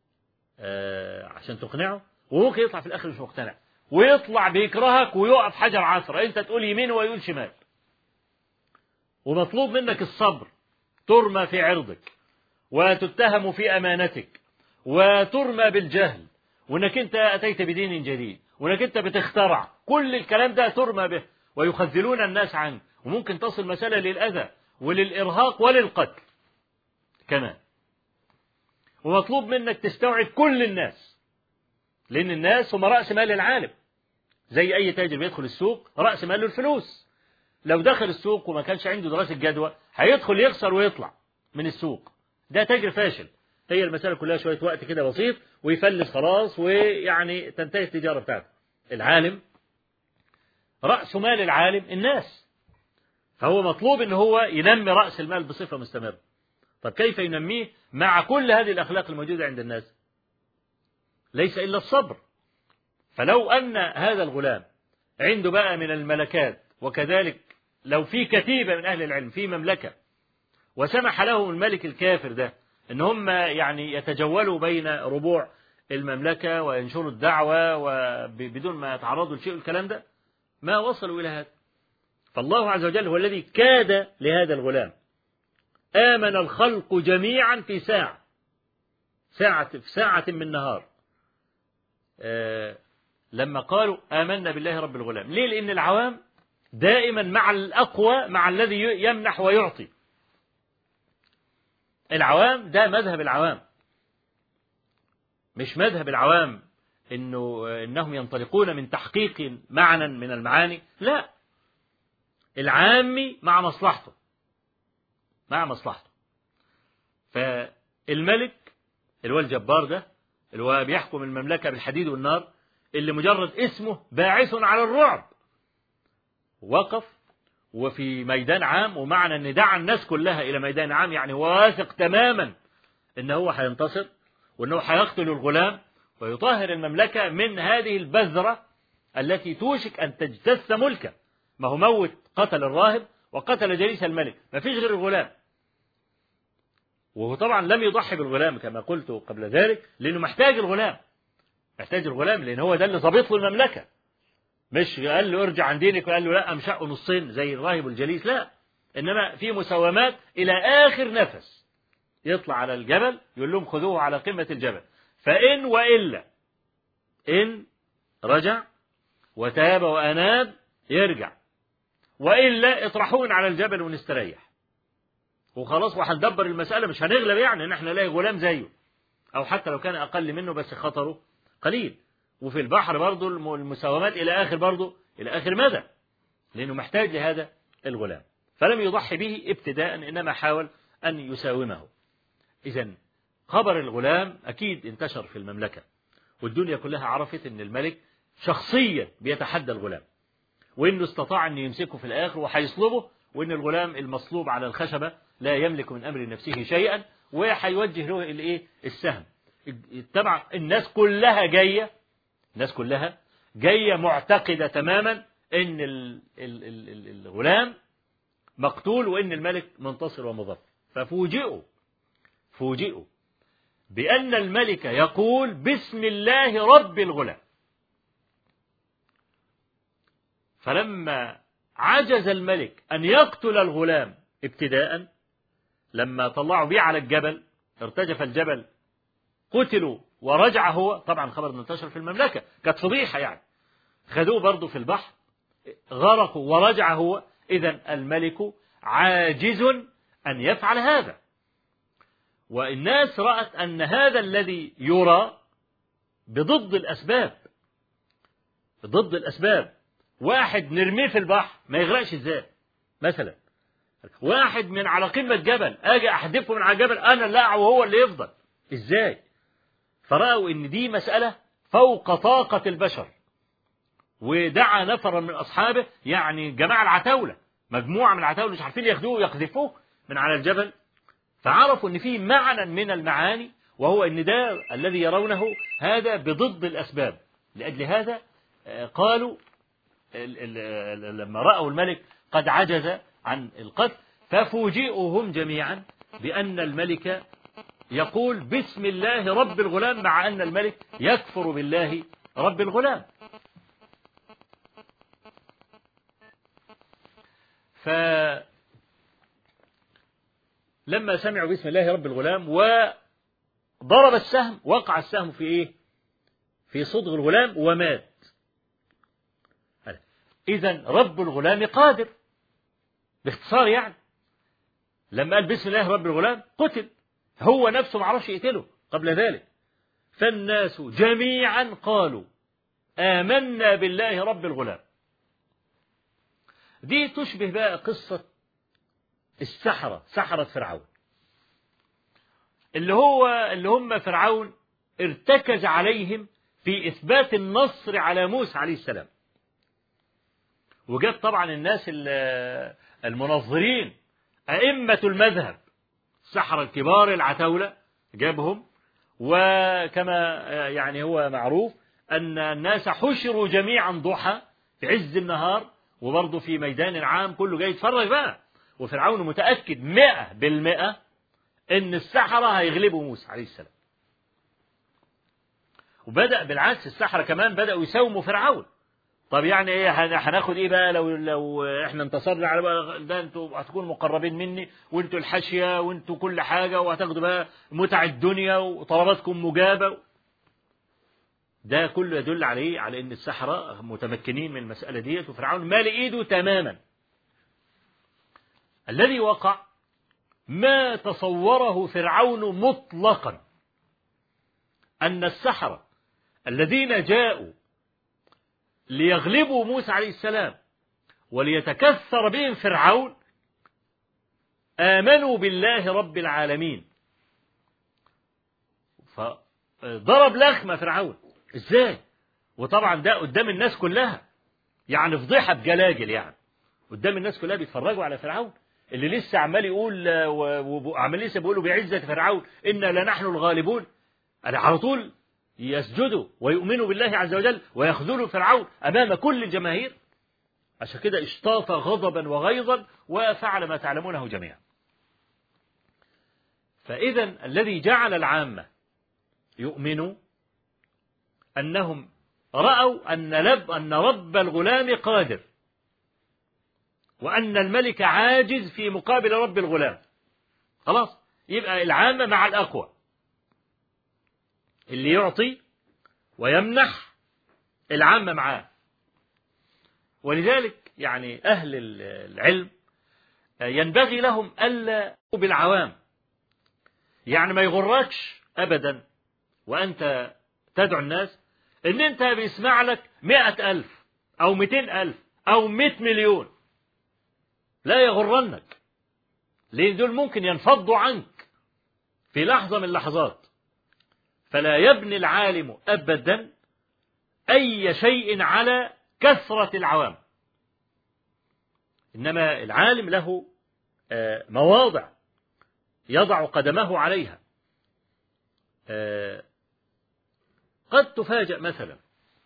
عشان تقنعه، وممكن يطلع في الآخر مش مقتنع ويطلع بيكرهك ويقف حجر عثرة، أنت تقول يمين ويقول شمال. ومطلوب منك الصبر، ترمى في عرضك وتتهم في أمانتك وترمى بالجهل، وانك انت أتيت بدين جديد وانك انت بتخترع، كل الكلام ده ترمى به ويخذلون الناس عنك، وممكن تصل مسألة للأذى وللإرهاق وللقتل كمان. ومطلوب منك تستوعب كل الناس، لأن الناس هم رأس مال العالم، زي أي تاجر بيدخل السوق رأس ماله الفلوس. لو دخل السوق وما كانش عنده دراسة جدوى هيدخل يخسر ويطلع من السوق، ده تاجر فاشل. هي المسألة كلها شوية وقت كده بسيط ويفلس خلاص، ويعني تنتهي التجارة بتاعته. العالم رأس مال العالم الناس، فهو مطلوب ان هو ينمي رأس المال بصفة مستمرة. طب كيف ينميه مع كل هذه الأخلاق الموجودة عند الناس؟ ليس إلا الصبر. فلو أن هذا الغلام عنده بقى من الملكات، وكذلك لو في كتيبة من أهل العلم في مملكة وسمح لهم الملك الكافر ده ان هم يعني يتجولوا بين ربوع المملكة وينشروا الدعوة وبدون ما يتعرضوا لشيء، الكلام ده ما وصلوا إلى هذا. فالله عز وجل هو الذي كاد لهذا الغلام. آمن الخلق جميعا في ساعة من نهار. لما قالوا آمنا بالله رب الغلام، ليه؟ لأن العوام دائما مع الأقوى، مع الذي يمنح ويعطي. العوام ده مذهب العوام، مش مذهب العوام إنهم ينطلقون من تحقيق معنى من المعاني، لا، العامي مع مصلحته، فالملك اللي هو الجبار ده اللي هو بيحكم المملكة بالحديد والنار، اللي مجرد اسمه باعث على الرعب، وقف وفي ميدان عام، ومعنى ان دعا الناس كلها الى ميدان عام يعني واثق تماما ان هو هينتصر وانه هيقتل الغلام ويطهر المملكة من هذه البذرة التي توشك ان تجتث ملكه. ما هو موت، قتل الراهب وقتل جليس الملك، ما فيش غير الغلام. وهو طبعا لم يضحي بالغلام كما قلت قبل ذلك، لانه محتاج الغلام لان هو ده اللي ضابط له المملكة. مش قال له ارجع عن دينك وقال له لا امشقه نصين زي الراهب الجليس، لا، انما في مساومات الى اخر نفس. يطلع على الجبل يقول لهم خذوه على قمة الجبل، فإن وإلا إن رجع وتاب وأناب يرجع، وإلا اطرحون على الجبل ونستريح وخلاص، وهندبر المسألة، مش هنغلب يعني ان احنا نلاقي غلام زيه، او حتى لو كان اقل منه بس خطره قليل. وفي البحر برضو المساومات إلى آخر مدى، لأنه محتاج لهذا الغلام. فلم يضحي به ابتداء، إنما حاول أن يساومه. إذن خبر الغلام أكيد انتشر في المملكة، والدنيا كلها عرفت أن الملك شخصيا بيتحدى الغلام، وإنه استطاع أن يمسكه في الآخر وهيصلبه، وإن الغلام المصلوب على الخشبة لا يملك من أمر نفسه شيئا، وهيوجه له السهم. طبعا الناس كلها جاية معتقدة تماما إن الغلام مقتول وإن الملك منتصر ومظفر. ففوجئوا بأن الملك يقول بسم الله رب الغلام. فلما عجز الملك أن يقتل الغلام ابتداء، لما طلعوا بيه على الجبل ارتجف الجبل، قتلوا ورجع هو، طبعا خبر منتشر في المملكة، كانت فضيحة يعني، خدوه برضه في البحر غرقوا ورجع هو. إذن الملك عاجز أن يفعل هذا، والناس رأت أن هذا الذي يرى بضد الأسباب. واحد نرميه في البحر ما يغرقش ازاي مثلا، واحد من على قمة جبل أجي أحدفه من على الجبل أنا لا وهو اللي يفضل ازاي. فرأوا ان دي مسألة فوق طاقة البشر، ودعا نفرا من أصحابه، يعني جماعة العتاولة، مجموعة من العتاولة مش عارفين ياخدوه يقذفوه من على الجبل، فعرفوا ان فيه معنى من المعاني، وهو ان ده الذي يرونه هذا بضد الأسباب. لأجل هذا قالوا لما رأوا الملك قد عجز عن القتل، ففوجئوا هم جميعا بأن الملك يقول بسم الله رب الغلام، مع أن الملك يكفر بالله رب الغلام. فلما سمعوا بسم الله رب الغلام وضرب السهم، وقع السهم في صدغ الغلام ومات. إذن رب الغلام قادر، باختصار يعني. لما قال بسم الله رب الغلام قتل، هو نفسه معرفش يقتله قبل ذلك. فالناس جميعا قالوا آمنا بالله رب الغلام. دي تشبه بقى قصة سحرة فرعون، اللي هم فرعون ارتكز عليهم في إثبات النصر على موسى عليه السلام. وجاب طبعا الناس المنظرين، أئمة المذهب، السحرة الكبار العتاولة جابهم. وكما يعني هو معروف أن الناس حشروا جميعا ضحى في عز النهار، وبرضه في ميدان عام، كله جاي يتفرج بقى. وفرعون متأكد 100% أن السحرة هيغلبوا موسى عليه السلام. وبدأ بالعكس السحرة كمان بدأوا يساوموا فرعون. طب يعني ايه هناخد ايه بقى لو احنا انتصرنا على بقى ده؟ انتوا هتكونوا مقربين مني، وانتوا الحاشية، وانتوا كل حاجة، وهتاخدوا بقى متع الدنيا، وطلباتكم مجابة. ده كله يدل على ان السحرة متمكنين من المسألة ديت، وفرعون مال ايده تماما. الذي وقع ما تصوره فرعون مطلقا، ان السحرة الذين جاءوا ليغلبوا موسى عليه السلام وليتكثر بهم فرعون آمنوا بالله رب العالمين. فضرب لخمة فرعون ازاي؟ وطبعا ده قدام الناس كلها، يعني فضيحة بجلاجل، يعني قدام الناس كلها بيتفرجوا على فرعون اللي لسه عمال يقول، وعمال لسه بيقولوا بعزة فرعون إنا لنحن الغالبون. على طول يسجدوا ويؤمنوا بالله عز وجل ويخذلوا فرعون أمام كل الجماهير. عشان كده اشتاط غضبا وغيظا وفعل ما تعلمونه جميعا. فإذا الذي جعل العامة يؤمنوا أنهم رأوا أن رب الغلام قادر، وأن الملك عاجز في مقابل رب الغلام. خلاص، يبقى العامة مع الأقوى، اللي يعطي ويمنح العامة معاه. ولذلك يعني أهل العلم ينبغي لهم ألا بالعوام، يعني ما يغركش أبدا وأنت تدعو الناس إن أنت بيسمع لك 100,000 أو 200,000 أو 100 مليون. لا يغرنك، لأن دول ممكن ينفضوا عنك في لحظة من اللحظات. فلا يبني العالم أبدا أي شيء على كثرة العوام، إنما العالم له مواضع يضع قدمه عليها. قد تفاجأ مثلا،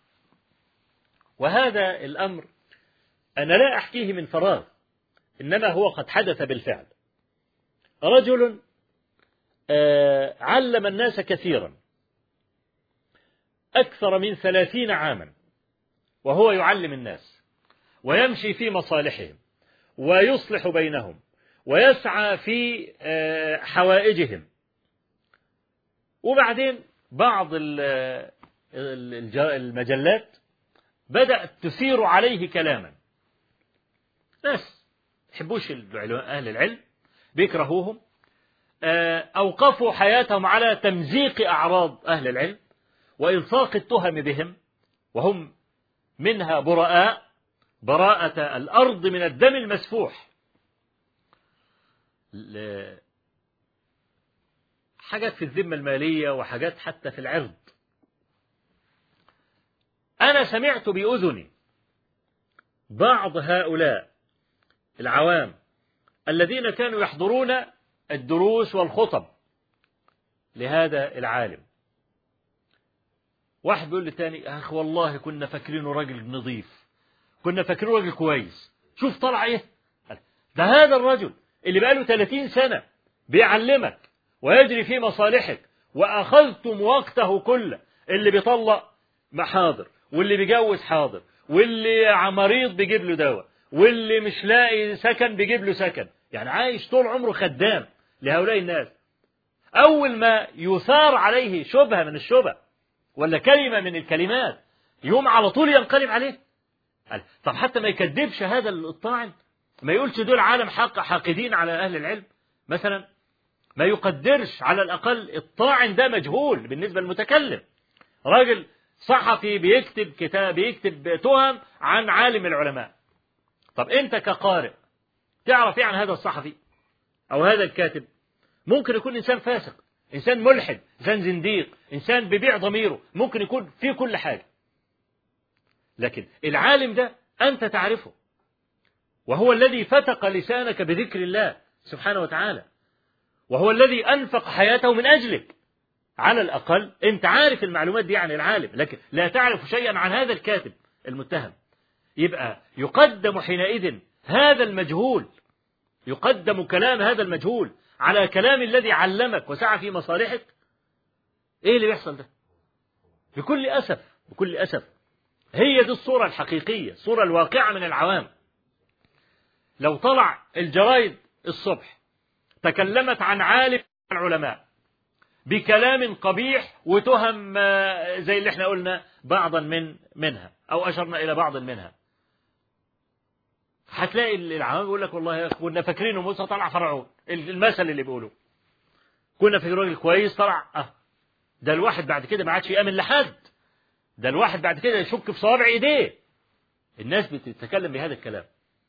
وهذا الأمر أنا لا أحكيه من فراغ، إنما هو قد حدث بالفعل. رجل علم الناس كثيرا أكثر من 30 عاما، وهو يعلم الناس ويمشي في مصالحهم ويصلح بينهم ويسعى في حوائجهم. وبعدين بعض المجلات بدأت تثير عليه كلاما، ناس يحبوش أهل العلم، بيكرهوهم، أوقفوا حياتهم على تمزيق أعراض أهل العلم وإلصاق التهم بهم، وهم منها براءة الأرض من الدم المسفوح. حاجات في الذمة المالية وحاجات حتى في العرض. أنا سمعت بأذني بعض هؤلاء العوام الذين كانوا يحضرون الدروس والخطب لهذا العالم، واحد بيقول للتاني: أخ والله كنا فاكرينه راجل نظيف، كنا فاكرينه راجل كويس، شوف طلع إيه. ده هذا الرجل اللي بقاله 30 سنة بيعلمك ويجري في مصالحك، وأخذتم وقته كله، اللي بيطلق محاضر، واللي بيجوز حاضر، واللي مريض بيجيب له دواء، واللي مش لاقي سكن بيجيب له سكن، يعني عايش طول عمره خدام لهؤلاء الناس. أول ما يثار عليه شبهة من الشبه ولا كلمة من الكلمات يوم على طول ينقلب عليه. طب حتى ما يكذبش هذا الطاعن، ما يقولش دول عالم حاقدين على أهل العلم مثلا، ما يقدرش على الأقل الطاعن ده مجهول بالنسبة للمتكلم، راجل صحفي بيكتب كتاب، بيكتب تهم عن عالم العلماء. طب أنت كقارئ تعرف إيه عن هذا الصحفي أو هذا الكاتب؟ ممكن يكون إنسان فاسق، إنسان ملحد، إنسان زنديق، إنسان بيبيع ضميره، ممكن يكون فيه كل حاجة. لكن العالم ده أنت تعرفه، وهو الذي فتق لسانك بذكر الله سبحانه وتعالى، وهو الذي أنفق حياته من أجلك. على الأقل أنت عارف المعلومات دي عن العالم، لكن لا تعرف شيئا عن هذا الكاتب المتهم. يبقى يقدم حينئذ هذا المجهول، يقدم كلام هذا المجهول على كلام الذي علمك وسعى في مصالحك. إيه اللي بيحصل ده؟ بكل أسف، بكل أسف هي دي الصورة الحقيقية، الصورة الواقعة من العوام. لو طلع الجرايد الصبح تكلمت عن عالم العلماء بكلام قبيح وتهم زي اللي احنا قلنا بعضا منها أو أشرنا إلى بعض منها، هتلاقي العوام يقول لك: والله كنا فاكرينه موسى طلع فرعون. المثل اللي بيقوله كنا فاكرين راجل كويس طلع ده الواحد بعد كده ما عادش يأمن لحد، ده الواحد بعد كده يشك في صوابع ايديه. الناس بتتكلم بهذا الكلام.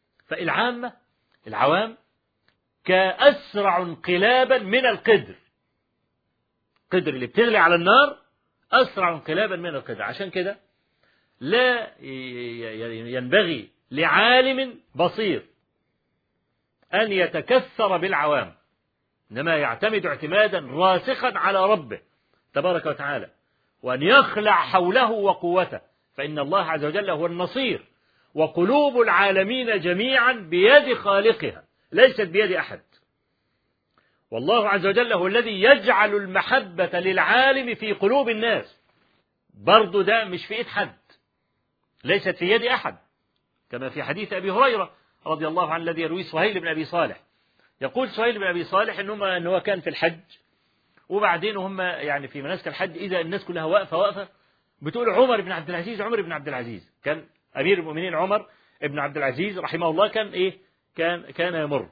العوام كأسرع انقلابا من القدر اللي بتغلي على النار، أسرع انقلابا من القدر. عشان كده لا ينبغي لعالم بصير أن يتكثر بالعوام، إنما يعتمد اعتمادا راسخا على ربه تبارك وتعالى، وأن يخلع حوله وقوته، فإن الله عز وجل هو النصير، وقلوب العالمين جميعا بيد خالقها ليست بيد أحد. والله عز وجل هو الذي يجعل المحبة للعالم في قلوب الناس، برضو ده مش في إيد حد، ليست في يد أحد، كما في حديث أبي هريرة رضي الله عنه الذي يرويه سهيل بن أبي صالح. يقول سهيل بن أبي صالح إن هو كان في الحج، وبعدين هم يعني في مناسك الحج إذا الناس كلها واقفة بتقول عمر بن عبد العزيز كان أمير المؤمنين عمر بن عبد العزيز رحمه الله كان يمر.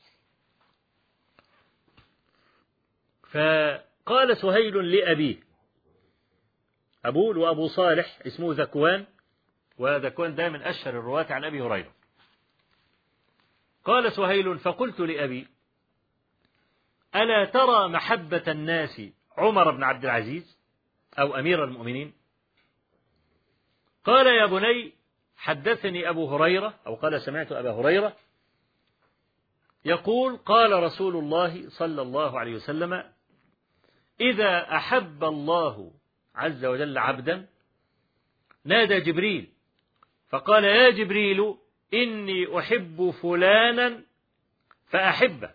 فقال سهيل لأبيه، أبوه وأبو صالح اسمه ذكوان، وذكوان ده من أشهر الرواة عن أبي هريرة. قال سهيل: فقلت لأبي: ألا ترى محبة الناس عمر بن عبد العزيز أو أمير المؤمنين؟ قال: يا بني، حدثني أبو هريرة، أو قال: سمعت أبا هريرة يقول قال رسول الله صلى الله عليه وسلم إذا أحب الله عز وجل عبدا نادى جبريل فقال يا جبريل إني أحب فلانا فأحبه،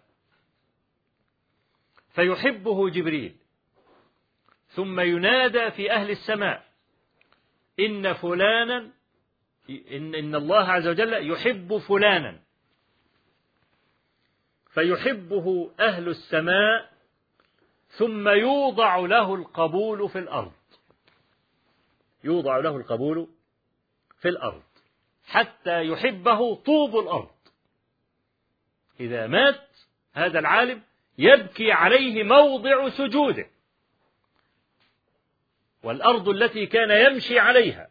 فيحبه جبريل، ثم ينادى في أهل السماء إن فلانا إن الله عز وجل يحب فلانا، فيحبه أهل السماء، ثم يوضع له القبول في الأرض، يوضع له القبول في الأرض حتى يحبه طوب الأرض. إذا مات هذا العالم يبكي عليه موضع سجوده، والأرض التي كان يمشي عليها.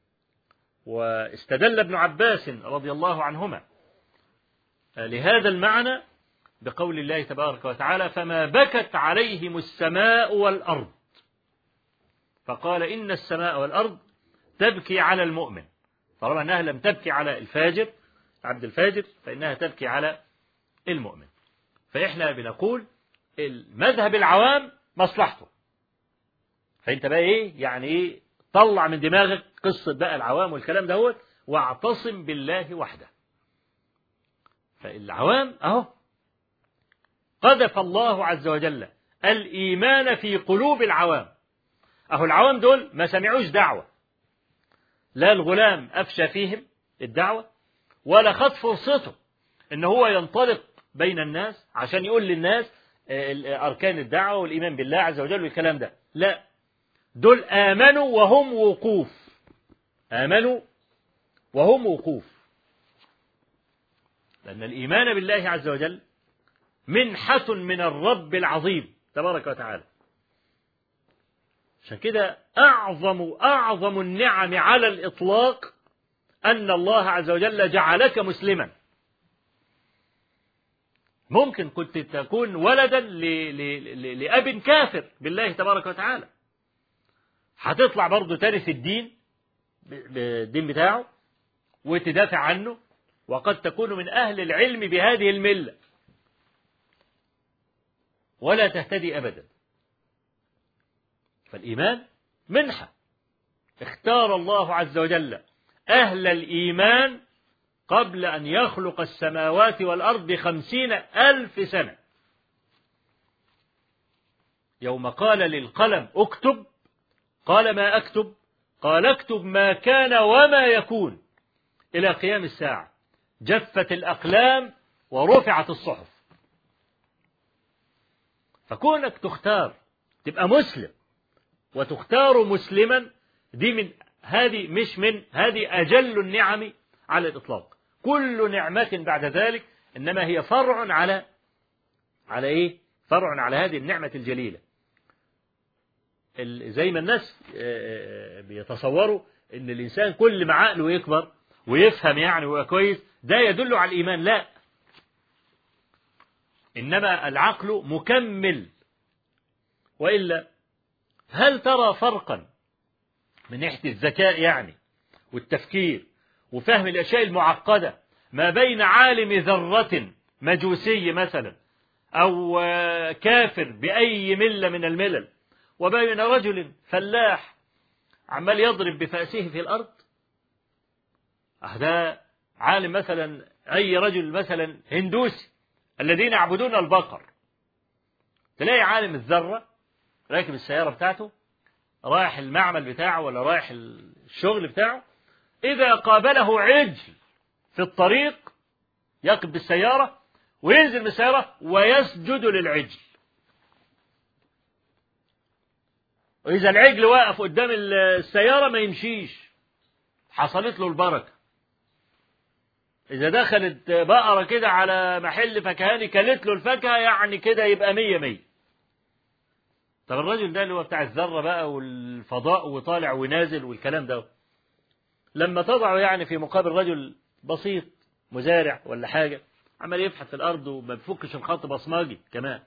واستدل ابن عباس رضي الله عنهما لهذا المعنى بقول الله تبارك وتعالى فما بكت عليهم السماء والأرض، فقال إن السماء والأرض تبكي على المؤمن، طالما أنها لم تبكي على الفاجر عبد الفاجر فإنها تبكي على المؤمن. فإحنا بنقول المذهب العوام مصلحته، فأنت بقى إيه يعني إيه طلع من دماغك قصة بقى العوام والكلام ده هو، واعتصم بالله وحده. فالعوام أهو قذف الله عز وجل الإيمان في قلوب العوام. أهو العوام دول ما سمعوش دعوة، لا الغلام أفشى فيهم الدعوة ولا خد فرصته إن هو ينطلق بين الناس عشان يقول للناس أركان الدعوة والإيمان بالله عز وجل والكلام ده، لا، دول آمنوا وهم وقوف، آمنوا وهم وقوف، لأن الإيمان بالله عز وجل منحة من الرب العظيم تبارك وتعالى. عشان كده أعظم النعم على الإطلاق أن الله عز وجل جعلك مسلما. ممكن كنت تكون ولدا لأب كافر بالله تبارك وتعالى، هتطلع برضه ترث الدين بالدين بتاعه وتدافع عنه، وقد تكون من أهل العلم بهذه الملة ولا تهتدي أبدا. فالإيمان منحة، اختار الله عز وجل أهل الإيمان قبل أن يخلق السماوات والأرض 50,000 سنة. يوم قال للقلم اكتب قال ما أكتب؟ قال اكتب ما كان وما يكون إلى قيام الساعة، جفت الأقلام ورفعت الصحف. فكونك تختار تبقى مسلم وتختار مسلما، دي من هذه مش من هذه أجل النعم على الإطلاق. كل نعمة بعد ذلك إنما هي فرع على إيه؟ فرع على هذه النعمة الجليلة. زي ما الناس بيتصوروا إن الإنسان كل ما عقله يكبر ويفهم يعني ويبقى كويس ده يدل على الإيمان، لا، إنما العقل مكمل. وإلا هل ترى فرقا من ناحية الذكاء يعني والتفكير وفهم الأشياء المعقدة ما بين عالم ذرة مجوسي مثلا أو كافر بأي ملة من الملل وبين رجل فلاح عمال يضرب بفأسه في الأرض؟ ده عالم مثلا أي رجل مثلا هندوسي الذين يعبدون البقر، تلاقي عالم الذرة راكب السيارة بتاعته رايح المعمل بتاعه ولا رايح الشغل بتاعه، إذا قابله عجل في الطريق يقف بالسيارة وينزل من السيارة ويسجد للعجل. وإذا العجل واقف قدام السيارة ما يمشيش، حصلت له البركة. إذا دخلت بقرة كده على محل فكهاني كلت له الفاكهة يعني كده يبقى 100. طب الرجل ده اللي هو بتاع الذرة بقى والفضاء وطالع ونازل والكلام ده، لما تضعه يعني في مقابل رجل بسيط مزارع ولا حاجة عمال يفحت في الأرض وما بيفكش الخط بصماجي كمان،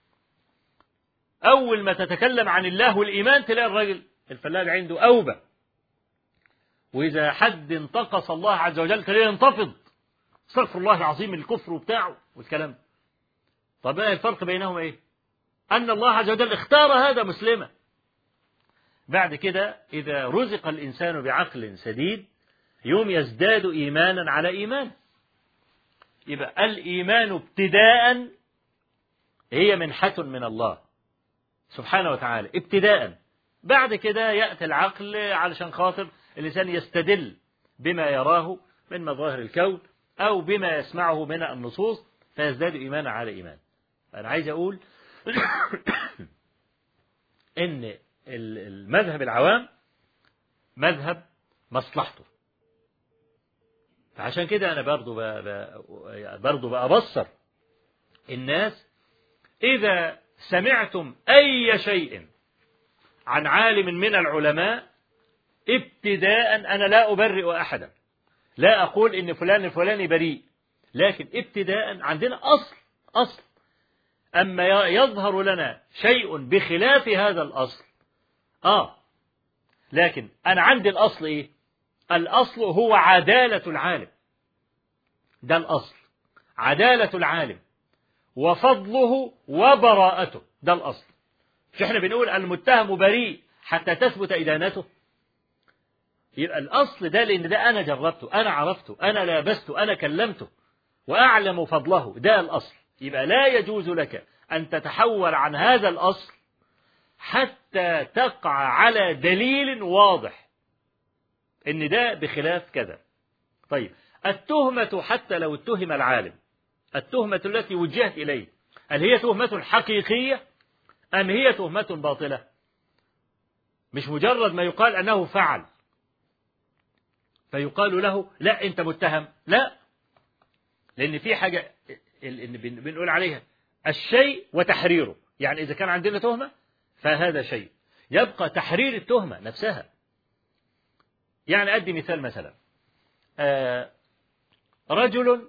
أول ما تتكلم عن الله والإيمان تلاقي الراجل الفلاح عنده أوبة، وإذا حد انتقص الله عز وجل تلاقيه ينتفض استغفر الله العظيم من الكفر وبتاعه والكلام. طب الفرق بينهما ايه؟ أن الله عز وجل اختار هذا مسلما. بعد كده إذا رزق الإنسان بعقل سديد يوم يزداد إيمانا على إيمان. يبقى الإيمان ابتداء هي منحة من الله سبحانه وتعالى ابتداء. بعد كده يأتي العقل علشان خاطر الإنسان يستدل بما يراه من مظاهر الكون أو بما يسمعه من النصوص فيزداد إيمانا على إيمان. أنا عايز أقول إن المذهب العوام مذهب مصلحته. فعشان كده أنا برضو بأبصر الناس إذا سمعتم أي شيء عن عالم من العلماء ابتداء، أنا لا أبرئ أحدا، لا أقول إن فلان الفلاني بريء، لكن ابتداء عندنا أصل أما يظهر لنا شيء بخلاف هذا الأصل لكن أنا عندي الأصل إيه؟ الأصل هو عدالة العالم. ده الأصل، عدالة العالم وفضله وبراءته، ده الأصل. مش احنا بنقول المتهم بريء حتى تثبت إدانته؟ يبقى الأصل ده، لأن ده أنا جربته، أنا عرفته، أنا لابسته، أنا كلمته وأعلم فضله، ده الأصل. يبقى لا يجوز لك أن تتحول عن هذا الأصل حتى تقع على دليل واضح إن ده بخلاف كذا. طيب التهمة حتى لو اتهم العالم، التهمة التي وجهت إليه هل هي تهمة حقيقية أم هي تهمة باطلة؟ مش مجرد ما يقال أنه فعل فيقال له لا أنت متهم، لا، لأن في حاجة بنقول عليها الشيء وتحريره. يعني إذا كان عندنا تهمة فهذا شيء، يبقى تحرير التهمة نفسها. يعني أدي مثال، مثلا رجل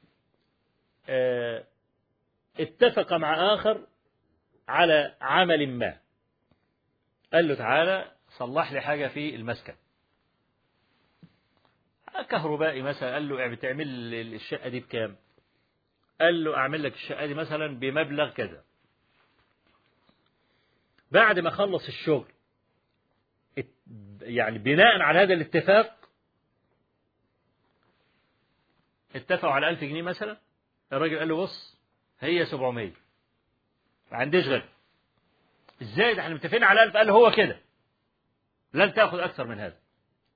اتفق مع آخر على عمل ما، قال له تعالى صلح لي حاجة في المسكن، كهربائي مثلا، قال له بتعمل الشقة دي بكام؟ قال له أعمل لك الشقة دي مثلا بمبلغ كذا. بعد ما خلص الشغل يعني بناء على هذا الاتفاق اتفقوا على 1000 جنيه مثلا، الراجل قال له بص هي 700، ما عنديش غير. ازاي ده احنا متفقين على 1000؟ قال له هو كده، لن تأخذ أكثر من هذا.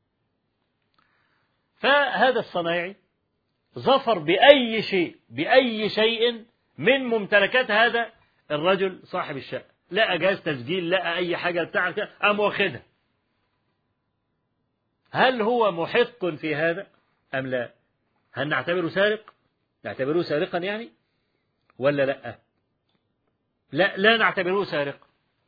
فهذا الصنايعي ظفر بأي شيء من ممتلكات هذا الرجل صاحب الشقة، لقى جهاز تسجيل، لقى أي حاجة بتاع كده، قام واخدها. هل هو محق في هذا أم لا؟ هل نعتبره سارق؟ نعتبره سارقا يعني ولا لا؟ لا نعتبره سارق،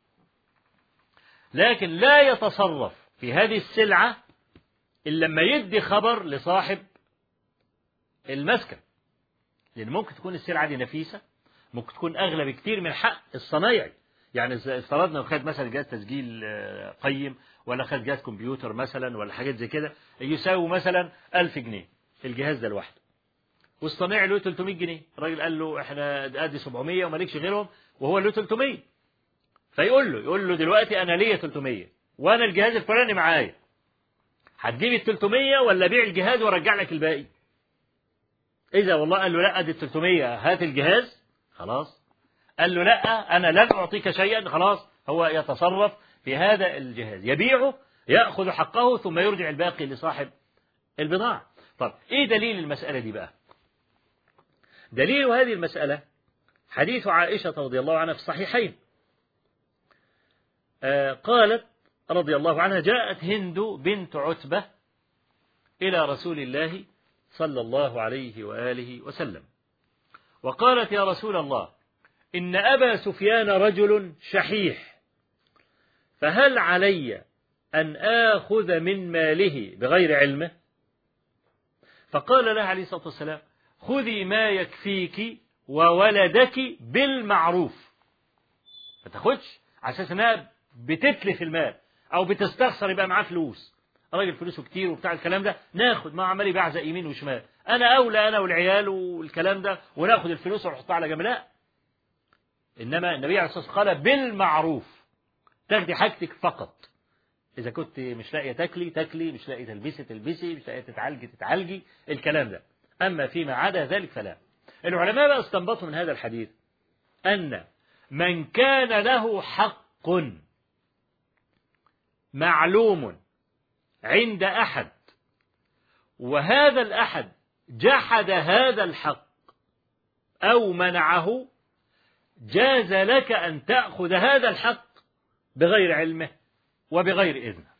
لكن لا يتصرف في هذه السلعة إلا لما يدي خبر لصاحب المسكن، لأن ممكن تكون السلعة دي نفيسة، ممكن تكون أغلى بكتير من حق الصنايعي. يعني افترضنا خد مثلا جهاز تسجيل قيم، ولا خد جهاز كمبيوتر مثلا، ولا حاجات زي كده يساوي مثلا 1000 جنيه الجهاز ده لوحده، والصنايعي له 300 جنيه. الراجل قال له احنا ادي 700 ومالكش غيرهم، وهو له 300. فيقول له دلوقتي انا ليا 300 وانا الجهاز الفلاني معايا، هتجيب ال 300 ولا بيع الجهاز وارجع لك الباقي؟ اذا والله قال له لا ادي ال 300 هات الجهاز، خلاص. قال له لا انا لن اعطيك شيئا، خلاص هو يتصرف في هذا الجهاز، يبيعه، ياخذ حقه، ثم يرجع الباقي لصاحب البضاعه. طب ايه دليل المساله دي بقى؟ دليل هذه المساله حديث عائشه رضي الله عنها في الصحيحين. قالت رضي الله عنها جاءت هند بنت عتبة إلى رسول الله صلى الله عليه وآله وسلم وقالت يا رسول الله إن أبا سفيان رجل شحيح، فهل علي أن آخذ من ماله بغير علمه؟ فقال لها عليه الصلاة والسلام خذي ما يكفيك وولدك بالمعروف. ما تاخدش على أساس أنها بتتلف المال أو بتستخسر يبقى معاه فلوس، راجل فلوسه كتير وبتاع الكلام ده، ناخد ما عمال يبعزق يمين وشمال. أنا أولى أنا والعيال والكلام ده، وناخد الفلوس ونحطها على جنب. لا، إنما النبي عليه الصلاة والسلام قال بالمعروف، تاخدي حاجتك فقط. إذا كنت مش لاقية تاكلي، مش لاقية تلبسي، مش لاقية تتعالجي الكلام ده. أما فيما عدا ذلك فلا. العلماء بقى استنبطوا من هذا الحديث أن من كان له حق معلوم عند أحد، وهذا الأحد جحد هذا الحق أو منعه، جاز لك أن تأخذ هذا الحق بغير علمه وبغير إذنه.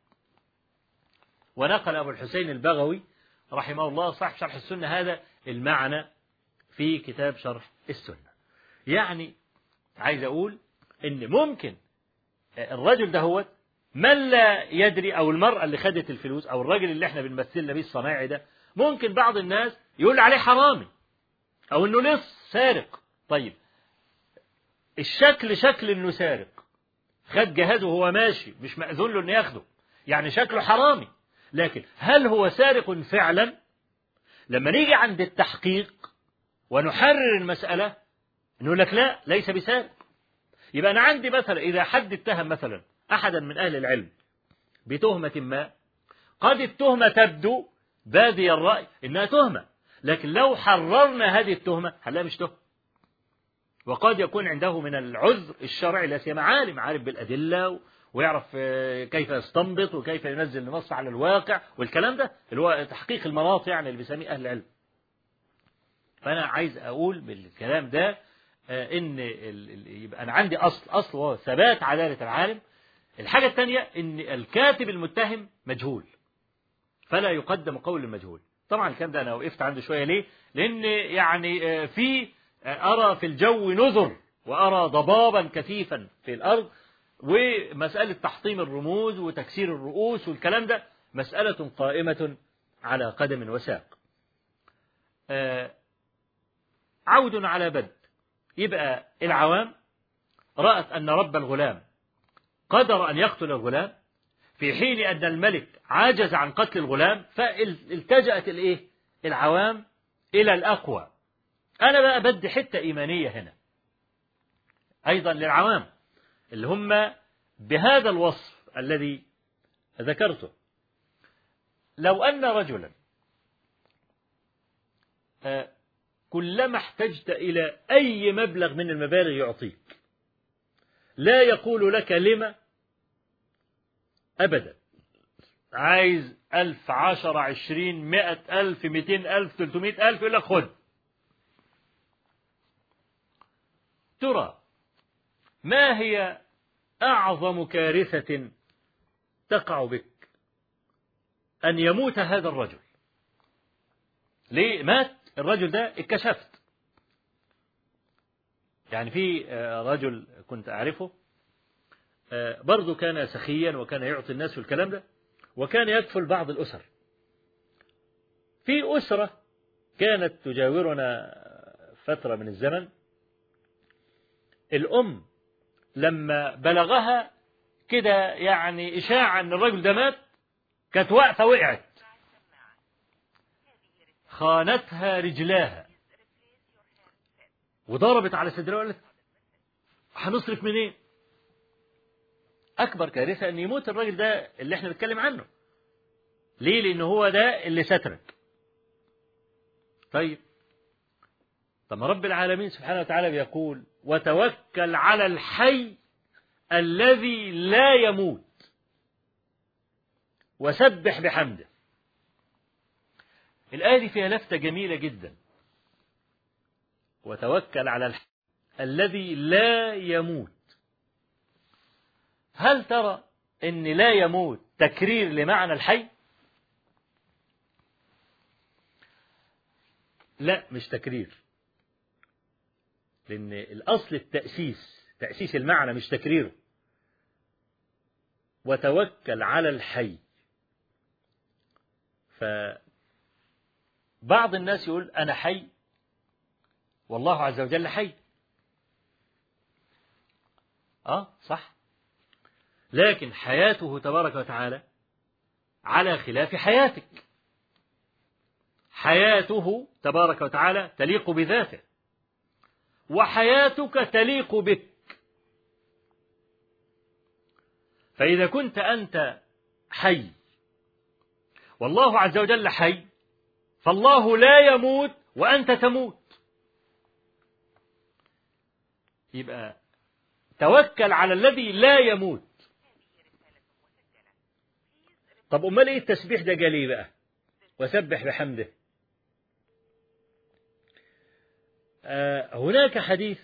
ونقل أبو الحسين البغوي رحمه الله صاحب شرح السنة هذا المعنى في كتاب شرح السنة. يعني عايز أقول إن ممكن الرجل ده هو من لا يدري، أو المرأة اللي خدت الفلوس، أو الرجل اللي احنا بنمثلنا بيه الصناعي ده، ممكن بعض الناس يقول عليه حرامي أو إنه لص سارق. طيب الشكل شكل إنه سارق، خد جهازه وهو ماشي مش مأذون له إنه ياخده، يعني شكله حرامي. لكن هل هو سارق فعلا؟ لما نيجي عند التحقيق ونحرر المسألة نقول لك لا، ليس بسارق. يبقى أنا عندي مثلا إذا حد اتهم مثلا أحدا من أهل العلم بتهمة ما، قد التهمة تبدو بادي الرأي إنها تهمة، لكن لو حررنا هذه التهمة هنلاقيها مش تهمة. وقد يكون عنده من العذر الشرعي، لا سيما عارف بالأدلة ويعرف كيف يستنبط وكيف ينزل النص على الواقع والكلام ده اللي هو تحقيق المناط، يعني اللي بيسميه أهل العلم. فأنا عايز أقول بالكلام ده إن يبقى أنا عندي أصل وهو ثبات عدالة العالم. الحاجة الثانية إن الكاتب المتهم مجهول، فلا يقدم قول المجهول. طبعا الكلام ده أنا وقفت عنده شوية. ليه؟ لأن يعني أرى في الجو نذر، وأرى ضبابا كثيفا في الأرض، ومسألة تحطيم الرموز وتكسير الرؤوس والكلام ده مسألة قائمة على قدم وساق. عود على بد. يبقى العوام رأت أن رب الغلام قدر أن يقتل الغلام، في حين أن الملك عاجز عن قتل الغلام، فالتجأت العوام إلى الأقوى. أنا بقى بدي حتة إيمانية هنا أيضا للعوام اللي هم بهذا الوصف الذي ذكرته. لو أن رجلا كلما احتجت إلى أي مبلغ من المبالغ يعطيك، لا يقول لك لما أبدا، عايز 1000 10 20 100,000 200,000 300,000 يقول لك خذ. ترى ما هي أعظم كارثة تقع بك؟ أن يموت هذا الرجل. ليه مات الرجل ده؟ اتكشفت. يعني في رجل كنت أعرفه برضو كان سخيا وكان يعطي الناس في الكلام ده، وكان يكفل بعض الأسر. في أسرة كانت تجاورنا فترة من الزمن، الأم لما بلغها كده يعني إشاعة أن الرجل ده مات، كانت واقفة وقعت، خانتها رجلاها وضربت على صدرها وقالت هنصرف منين؟ أكبر كارثة أن يموت الراجل ده اللي احنا بنتكلم عنه. ليه؟ لأنه هو ده اللي سترك. طيب طب رب العالمين سبحانه وتعالى بيقول وتوكل على الحي الذي لا يموت وسبح بحمده. الآية دي فيها لفتة جميلة جدا. وتوكل على الحي الذي لا يموت. هل ترى ان لا يموت تكرير لمعنى الحي؟ لا، مش تكرير، لان الاصل تأسيس المعنى مش تكريره. وتوكل على الحي. فبعض الناس يقول انا حي والله عز وجل حي. صح، لكن حياته تبارك وتعالى على خلاف حياتك. حياته تبارك وتعالى تليق بذاته، وحياتك تليق بك. فإذا كنت أنت حي والله عز وجل حي، فالله لا يموت وأنت تموت. يبقى توكل على الذي لا يموت. طب أمال إيه التسبيح ده جالي بقى؟ وسبح بحمده. هناك حديث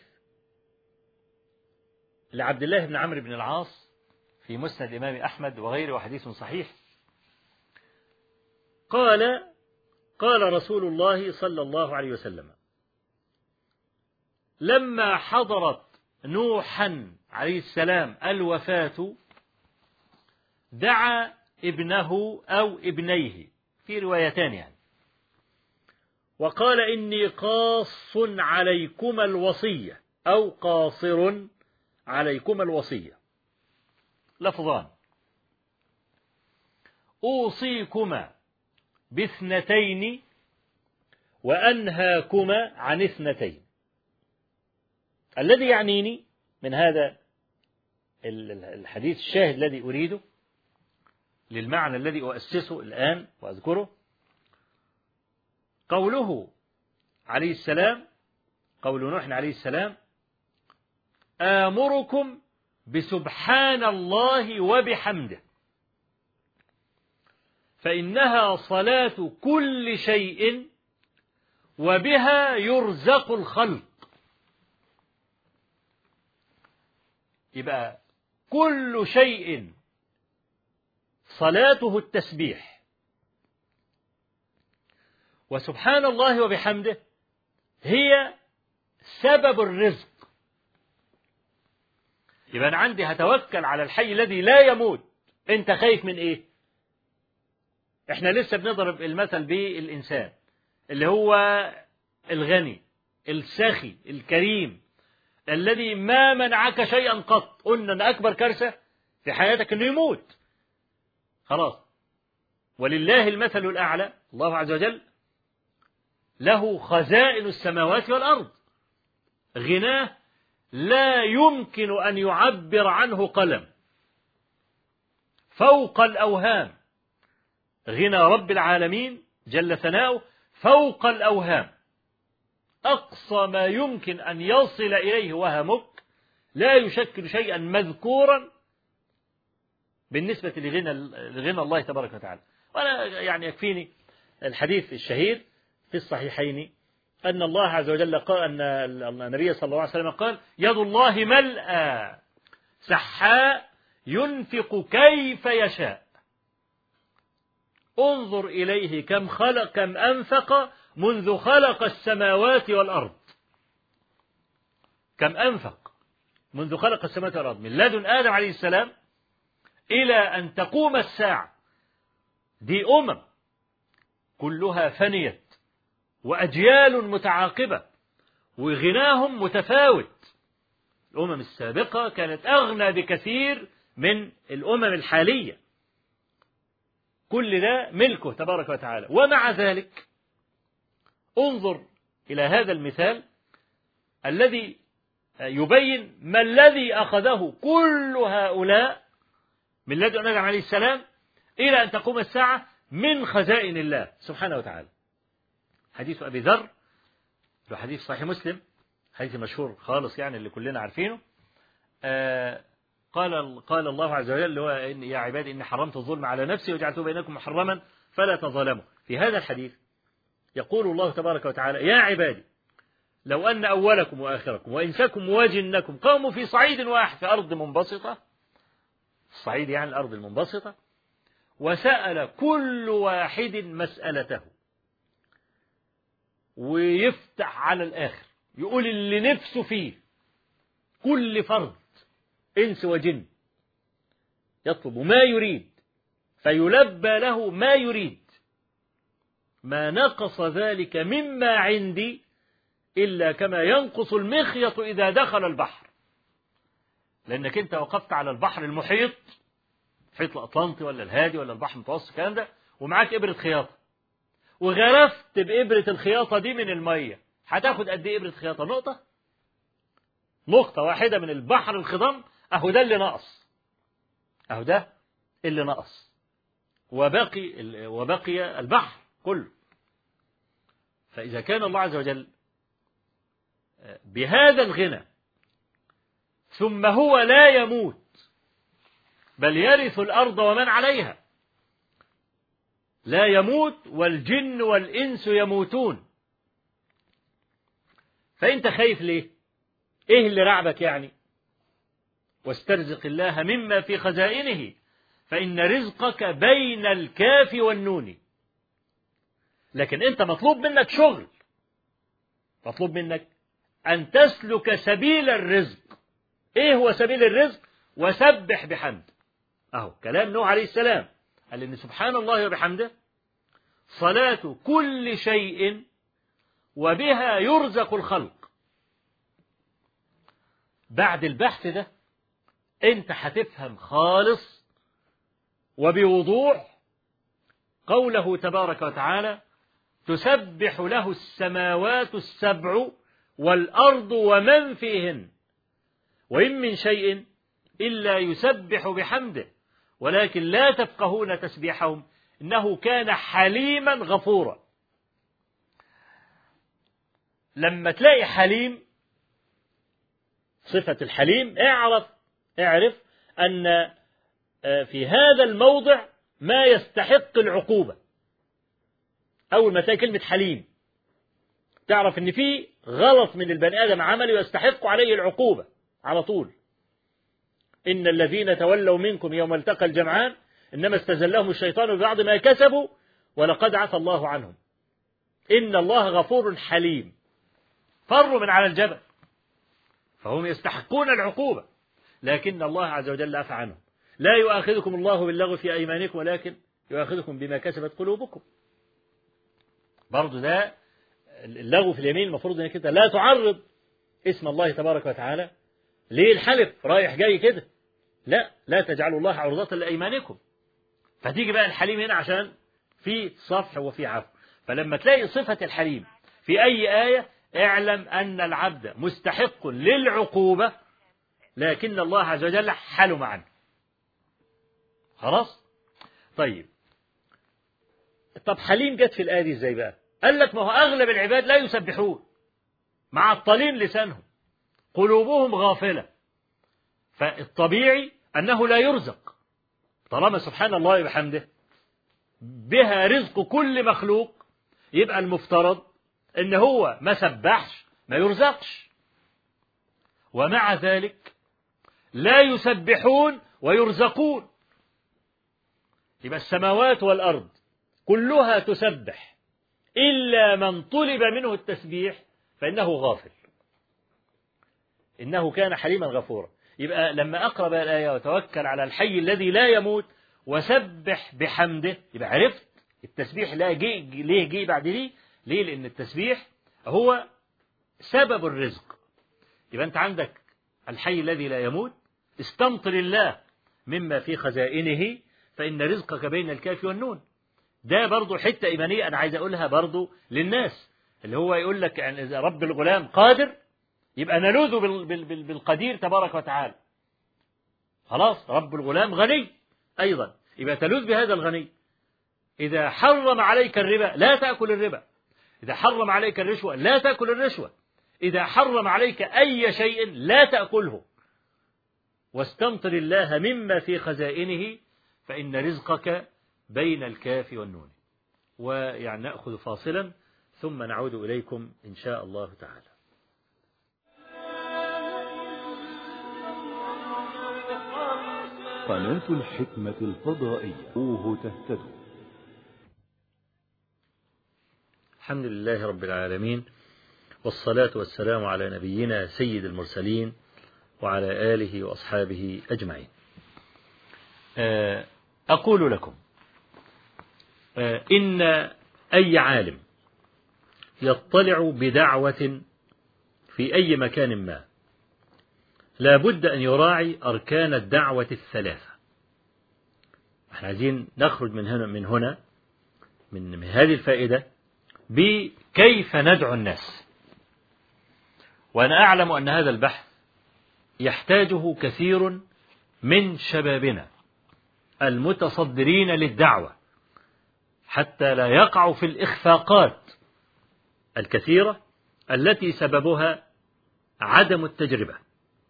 لعبد الله بن عمرو بن العاص في مسند الإمام أحمد وغيره، وحديث صحيح، قال رسول الله صلى الله عليه وسلم: لما حضرت نوحا عليه السلام الوفاة دعا ابنه أو ابنيه في روايتان يعني، وقال: إني قاص عليكما الوصية، أو قاصر عليكما الوصية، لفظان: أوصيكما باثنتين وأنهاكما عن اثنتين. الذي يعنيني من هذا الحديث الشاهد الذي أريده للمعنى الذي أؤسسه الآن وأذكره، قوله عليه السلام، قول نوح عليه السلام: آمركم بسبحان الله وبحمده، فإنها صلاة كل شيء وبها يرزق الخلق. يبقى كل شيء صلاته التسبيح، وسبحان الله وبحمده هي سبب الرزق. يبقى أنا عندي هتوكل على الحي الذي لا يموت. أنت خايف من إيه؟ إحنا لسه بنضرب المثل بالإنسان اللي هو الغني السخي الكريم الذي ما منعك شيئا قط. قلنا أن أكبر كارثة في حياتك أنه يموت خلاص. ولله المثل الأعلى، الله عز وجل له خزائن السماوات والأرض، غناه لا يمكن أن يعبر عنه قلم، فوق الأوهام. غنى رب العالمين جل ثناؤه فوق الأوهام، أقصى ما يمكن أن يصل إليه وهمك لا يشكل شيئا مذكورا بالنسبة لغنى الله تبارك وتعالى. وأنا يعني يكفيني الحديث الشهير في الصحيحين أن الله عز وجل قال، أن النبي صلى الله عليه وسلم قال: يد الله ملأى سحاء ينفق كيف يشاء، انظر إليه كم أنفق منذ خلق السماوات والأرض. كم أنفق منذ خلق السماوات والأرض، من لدن آدم عليه السلام إلى أن تقوم الساعة. دي كلها فنيت وأجيال متعاقبة وغناهم متفاوت. الأمم السابقة كانت أغنى بكثير من الأمم الحالية. كل ده ملكه تبارك وتعالى. ومع ذلك انظر إلى هذا المثال الذي يبين ما الذي أخذه كل هؤلاء من لدن آدم عليه السلام إلى أن تقوم الساعة من خزائن الله سبحانه وتعالى. حديث أبي ذر، حديث صحيح مسلم، حديث مشهور خالص يعني اللي كلنا عارفينه. قال الله عز وجل: يا عبادي إني حرمت الظلم على نفسي وجعلته بينكم محرما فلا تظالموا. في هذا الحديث يقول الله تبارك وتعالى: يا عبادي لو أن أولكم وآخركم وإنسكم وجنكم قاموا في صعيد واحد في أرض منبسطة، الصعيد يعني الأرض المنبسطة، وسأل كل واحد مسألته، ويفتح على الآخر يقول اللي نفسه فيه، كل فرد إنس وجن يطلب ما يريد فيلبى له ما يريد، ما نقص ذلك مما عندي إلا كما ينقص المخيط إذا دخل البحر. لأنك أنت وقفت على البحر المحيط، المحيط الأطلنطي ولا الهادي ولا البحر المتوسط الكلام ده، ومعاك إبرة خياطة، وغرفت بإبرة الخياطة دي من المية، هتاخد قد إيه إبرة خياطة؟ نقطة واحدة من البحر الخضم. أهو ده اللي نقص، أهو ده اللي نقص، وبقي البحر كله. فإذا كان الله عز وجل بهذا الغنى ثم هو لا يموت بل يرث الأرض ومن عليها، لا يموت والجن والإنس يموتون، فأنت خايف ليه؟ إيه اللي رعبك يعني؟ واسترزق الله مما في خزائنه فإن رزقك بين الكاف والنون. لكن أنت مطلوب منك شغل، مطلوب منك أن تسلك سبيل الرزق. إيه هو سبيل الرزق؟ وسبح بحمد. أهو كلام نوح عليه السلام، قال إن سبحان الله وبحمده صلاة كل شيء وبها يرزق الخلق. بعد البحث ده أنت هتفهم خالص وبوضوح قوله تبارك وتعالى: تسبح له السماوات السبع والأرض ومن فيهن وإن من شيء إلا يسبح بحمده ولكن لا تفقهون تسبيحهم إنه كان حليما غفورا. لما تلاقي حليم، صفة الحليم، اعرف أن في هذا الموضع ما يستحق العقوبة. أول ما تلاقي كلمة حليم تعرف أن في غلط من البني آدم عمله يستحق عليه العقوبة على طول. إن الذين تولوا منكم يوم التقى الجمعان إنما استزلهم الشيطان ببعض ما كسبوا ولقد عفى الله عنهم إن الله غفور حليم. فروا من على الجبل فهم يستحقون العقوبة، لكن الله عز وجل عفى عنهم. لا يؤاخذكم الله باللغو في أيمانكم ولكن يؤاخذكم بما كسبت قلوبكم. برضو ده اللغو في اليمين، المفروض انك انت لا تعرض اسم الله تبارك وتعالى للحلف رايح جاي كده، لا تجعلوا الله عرضة لأيمانكم. فتيجي بقى الحليم هنا عشان في صفح وفي عفو. فلما تلاقي صفة الحليم في أي آية اعلم أن العبد مستحق للعقوبة لكن الله عز وجل حلم عنه. خلاص؟ طيب حليم جت في الآية دي ازاي بقى؟ قال لك ما هو أغلب العباد لا يسبحون، معطلين لسانهم، قلوبهم غافلة، فالطبيعي أنه لا يرزق. طالما سبحان الله وبحمده بها رزق كل مخلوق يبقى المفترض ان هو ما سبحش ما يرزقش. ومع ذلك لا يسبحون ويرزقون. يبقى السماوات والأرض كلها تسبح إلا من طلب منه التسبيح فإنه غافل. إنه كان حليما غفورا. يبقى لما أقرأ بقى الآية وتوكل على الحي الذي لا يموت وسبح بحمده، يبقى عرفت التسبيح ليه جي بعد ليه؟ لأن التسبيح هو سبب الرزق. يبقى أنت عندك الحي الذي لا يموت، استمطر الله مما في خزائنه فإن رزقك بين الكاف والنون. ده برضو حتة إيمانية أنا عايز أقولها برضو للناس، اللي هو يقول لك يعني إذا رب الغلام قادر يبقى نلوذ بالقدير تبارك وتعالى. خلاص رب الغلام غني أيضا، يبقى تلوذ بهذا الغني. إذا حرم عليك الربا لا تأكل الربا، إذا حرم عليك الرشوة لا تأكل الرشوة، إذا حرم عليك أي شيء لا تأكله. واستمطر الله مما في خزائنه فإن رزقك بين الكاف والنون. ويعني نأخذ فاصلا ثم نعود إليكم إن شاء الله تعالى. قناة الحكمة الفضائية تهتدوا. الحمد لله رب العالمين، والصلاة والسلام على نبينا سيد المرسلين وعلى آله وأصحابه أجمعين. أقول لكم إن أي عالم يطلع بدعوة في أي مكان ما لا بد أن يراعي أركان الدعوة الثلاثة. احنا عايزين نخرج من هنا من هذه الفائدة بكيف ندعو الناس. وأنا أعلم أن هذا البحث يحتاجه كثير من شبابنا المتصدرين للدعوة حتى لا يقعوا في الإخفاقات الكثيرة التي سببها عدم التجربة.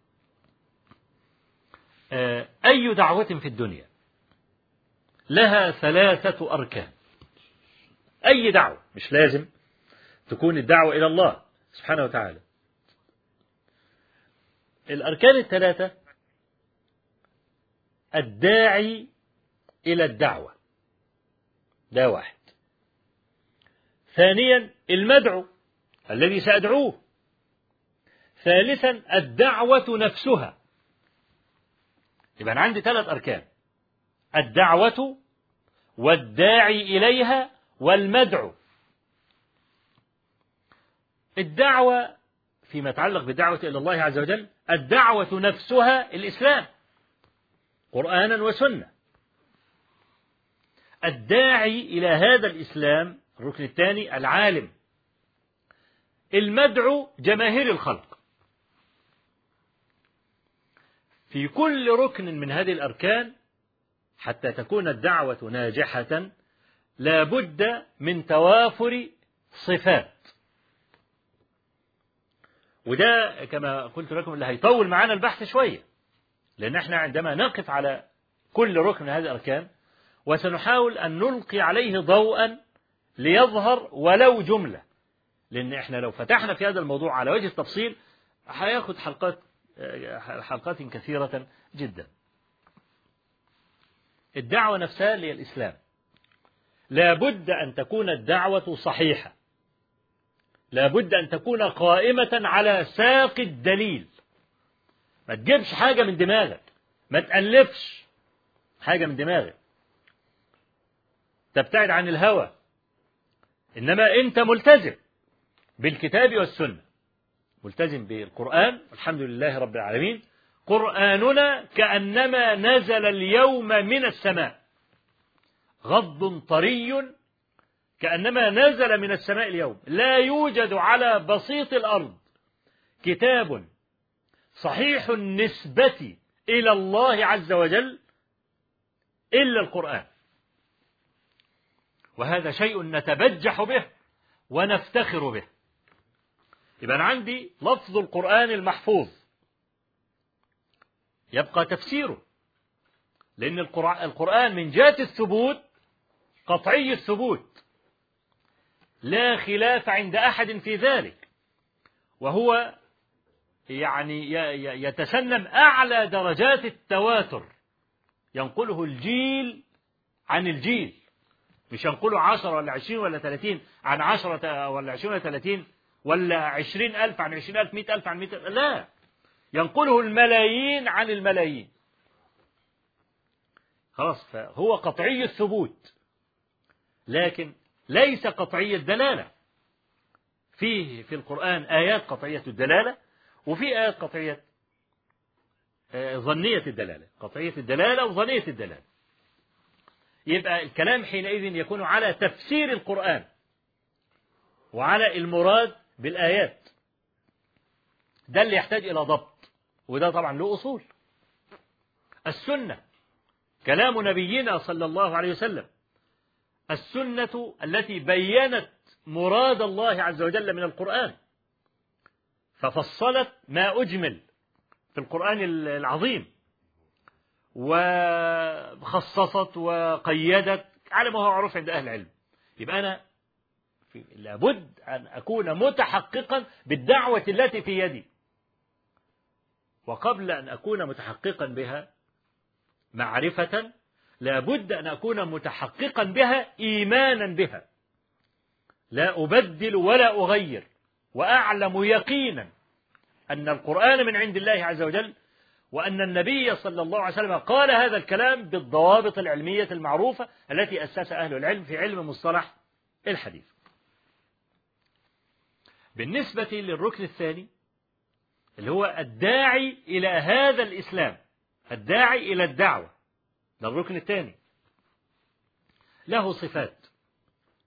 أي دعوة في الدنيا لها 3 أركان. أي دعوة، مش لازم تكون الدعوة إلى الله سبحانه وتعالى. الأركان 3: الداعي إلى الدعوة، ده واحد. ثانيا المدعو الذي سأدعوه. ثالثا الدعوة نفسها. يبقى أنا عندي 3 أركان: الدعوة والداعي إليها والمدعو. الدعوة فيما يتعلق بالدعوة إلى الله عز وجل، الدعوة نفسها الإسلام قرآنا وسنة. الداعي إلى هذا الإسلام الركن الثاني العالم. المدعو جماهير الخلق. في كل ركن من هذه الأركان حتى تكون الدعوة ناجحة لا بد من توافر صفات. وده كما قلت لكم اللي هيطول معانا البحث شوية، لأن احنا عندما نقف على كل ركن من هذه الأركان وسنحاول أن نلقي عليه ضوءا ليظهر ولو جملة، لأن احنا لو فتحنا في هذا الموضوع على وجه التفصيل هياخد حلقات كثيرة جدا. الدعوة نفسها اللي هي الإسلام، لا بد أن تكون الدعوة صحيحة، لا بد أن تكون قائمة على ساق الدليل. ما تجيبش حاجة من دماغك، ما تألفش حاجة من دماغك، تبتعد عن الهوى، إنما أنت ملتزم بالكتاب والسنة، ملتزم بالقرآن. الحمد لله رب العالمين، قرآننا كأنما نزل اليوم من السماء، غض طري كأنما نزل من السماء اليوم. لا يوجد على بسيط الأرض كتاب صحيح النسبة إلى الله عز وجل إلا القرآن، وهذا شيء نتبجح به ونفتخر به. يبقى أنا عندي لفظ القرآن المحفوظ، يبقى تفسيره، لأن القرآن من جهة الثبوت قطعي الثبوت، لا خلاف عند أحد في ذلك، وهو يعني يتسنم أعلى درجات التواتر، ينقله الجيل عن الجيل، مش ينقله 10 ولا 20 ولا 30 عن 10 ولا 20 ولا 30 ولا 20,000 عن 20,000 100,000 عن 100,000، لا، ينقله الملايين عن الملايين. خلاص، فهو قطعي الثبوت لكن ليس قطعي الدلالة. فيه في القرآن آيات قطعية الدلالة، وفي آيات قطعية ظنية الدلالة، قطعية الدلالة وظنية الدلالة. يبقى الكلام حينئذ يكون على تفسير القرآن وعلى المراد بالآيات، ده اللي يحتاج إلى ضبط، وده طبعا له أصول. السنة كلام نبينا صلى الله عليه وسلم، السنة التي بيّنت مراد الله عز وجل من القرآن، ففصلت ما أجمل في القرآن العظيم، وخصصت وقيدت على ما هو معروف عند أهل العلم. يبقى أنا لابد أن أكون متحققا بالدعوة التي في يدي، وقبل أن أكون متحققا بها معرفة لابد أن أكون متحققا بها إيمانا بها، لا أبدل ولا أغير، وأعلم يقينا أن القرآن من عند الله عز وجل، وأن النبي صلى الله عليه وسلم قال هذا الكلام بالضوابط العلمية المعروفة التي أسس أهل العلم في علم مصطلح الحديث. بالنسبة للركن الثاني اللي هو الداعي إلى هذا الإسلام، الداعي إلى الدعوة، ده الركن الثاني، له صفات.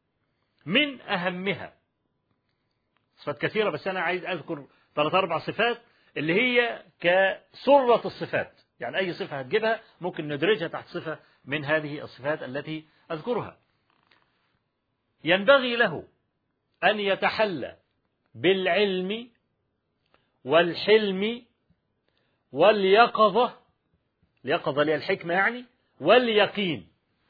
من أهمها صفات كثيرة، بس أنا عايز أذكر 3-4 صفات اللي هي كسرة الصفات، يعني أي صفة هتجيبها ممكن ندرجها تحت صفة من هذه الصفات التي أذكرها. ينبغي له أن يتحلى بالعلم والحلم واليقظة، اليقظة اللي هي الحكمة يعني، واليقين.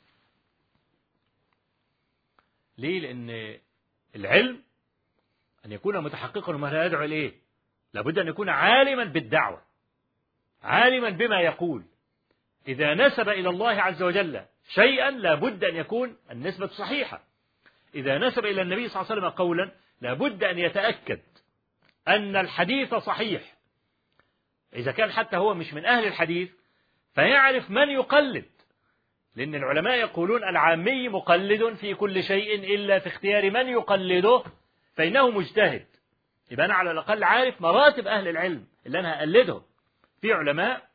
ليه؟ لأن العلم أن يكون متحققا وما يدعو إليه، لابد أن يكون عالما بالدعوة، عالما بما يقول. إذا نسب إلى الله عز وجل شيئا لابد أن يكون النسبة صحيحة. إذا نسب إلى النبي صلى الله عليه وسلم قولا لابد أن يتأكد أن الحديث صحيح. إذا كان حتى هو مش من أهل الحديث فيعرف من يقلد، لأن العلماء يقولون العامي مقلد في كل شيء إلا في اختيار من يقلده فإنه مجتهد. يبقى أنا على الأقل عارف مراتب أهل العلم اللي أنا هقلدهم. في علماء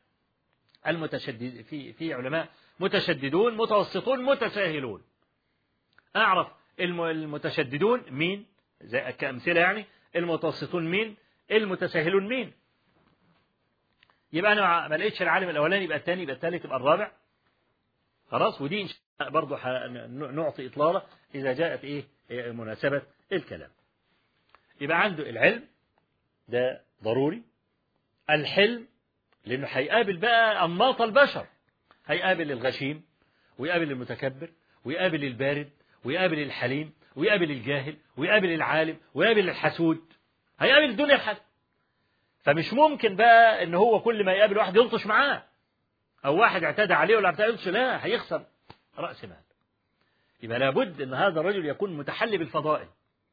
في علماء متشددون، متوسطون، متساهلون. أعرف المتشددون مين زي كأمثلة، يعني المتوسطون مين، المتساهلون مين. يبقى أنا ما لقيتش العالم الأولاني، يبقى الثاني، يبقى الثالث، يبقى الرابع. خلاص. ودي إن شاء الله برضه نعطي إطلالة إذا جاءت مناسبة الكلام. يبقى عنده العلم ده ضروري، الحلم لأنه هيقابل بقى أنماط البشر، هيقابل الغشيم ويقابل المتكبر ويقابل البارد ويقابل الحليم ويقابل الجاهل ويقابل العالم ويقابل الحسود، هيقابل الدنيا بحد. فمش ممكن بقى ان هو كل ما يقابل واحد يلطش معاه او واحد اعتدى عليه ولا بتاع يلطش، لا، هيخسر رأس مال. يبقى لابد ان هذا الرجل يكون متحلي بالفضائل،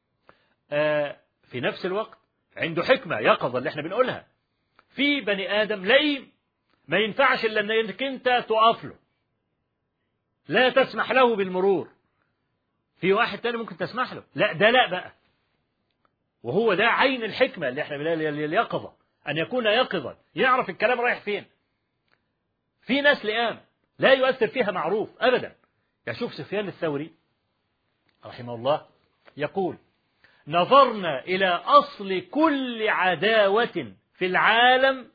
في نفس الوقت عنده حكمة يقظة اللي احنا بنقولها. في بني آدم لئيم ما ينفعش إلا أنك أنت تقف له، لا تسمح له بالمرور. في واحد تاني ممكن تسمح له، لا ده لا بقى. وهو ده عين الحكمة اللي احنا بنقولها، اليقظة، أن يكون يقظا يعرف الكلام رايح فين. في ناس لئام لا يؤثر فيها معروف أبدا. يشوف سفيان الثوري رحمه الله يقول: نظرنا إلى أصل كل عداوة في العالم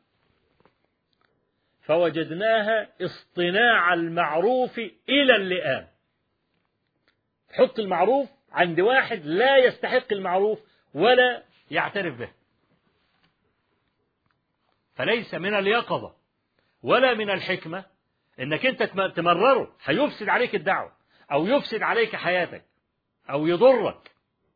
فوجدناها اصطناع المعروف إلى اللئام. حط المعروف عند واحد لا يستحق المعروف ولا يعترف به، فليس من اليقظة ولا من الحكمة انك انت تمرره، هيفسد عليك الدعوة او يفسد عليك حياتك او يضرك.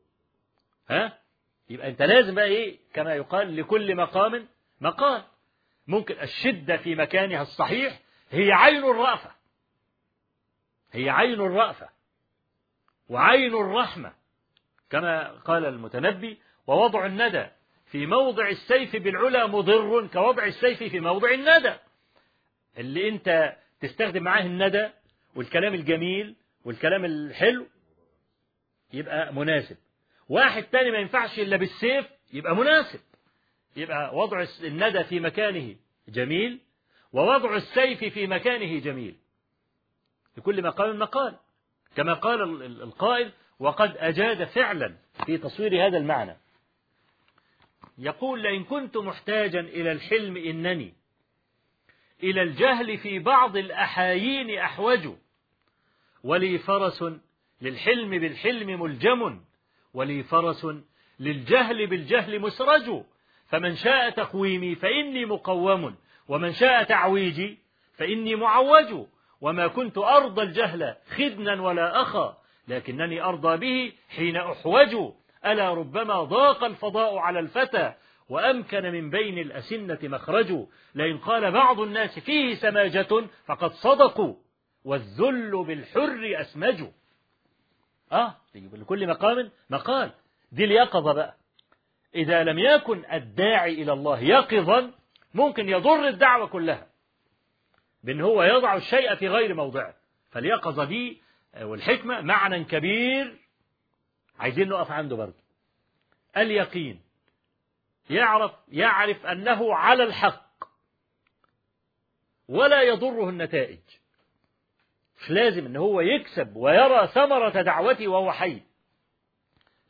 يبقى انت لازم بقى كما يقال لكل مقام مقال. ممكن الشدة في مكانها الصحيح هي عين الرأفة، هي عين الرأفة وعين الرحمة، كما قال المتنبي: ووضع الندى في موضع السيف بالعلا مضر كوضع السيف في موضع الندى. اللي انت تستخدم معاه الندى والكلام الجميل والكلام الحلو يبقى مناسب. واحد تاني ما ينفعش إلا بالسيف يبقى مناسب. يبقى وضع الندى في مكانه جميل ووضع السيف في مكانه جميل. لكل مقام مقال، كما قال القائل: وقد أجاد فعلا في تصوير هذا المعنى. يقول: لئن كنت محتاجا إلى الحلم إنني إلى الجهل في بعض الأحايين أحوج، ولي فرس للحلم بالحلم ملجم، ولي فرس للجهل بالجهل مسرج، فمن شاء تقويمي فإني مقوم، ومن شاء تعويجي فإني معوج، وما كنت أرضى الجهل خدنا ولا أخا، لكنني أرضى به حين أحوج، ألا ربما ضاق الفضاء على الفتى وأمكن من بين الأسنة مخرج، لئن قال بعض الناس فيه سماجة فقد صدقوا، والذل بالحر أسمج. لكل مقام مقال. دي اليقظة بقى. إذا لم يكن الداعي إلى الله يقظا ممكن يضر الدعوة كلها بأن هو يضع الشيء في غير موضعه. فاليقظة دي والحكمة معنى كبير عايزين نقف عنده برضه. اليقين، يعرف أنه على الحق ولا يضره النتائج. مش لازم أنه هو يكسب ويرى ثمرة دعوته وهو حي،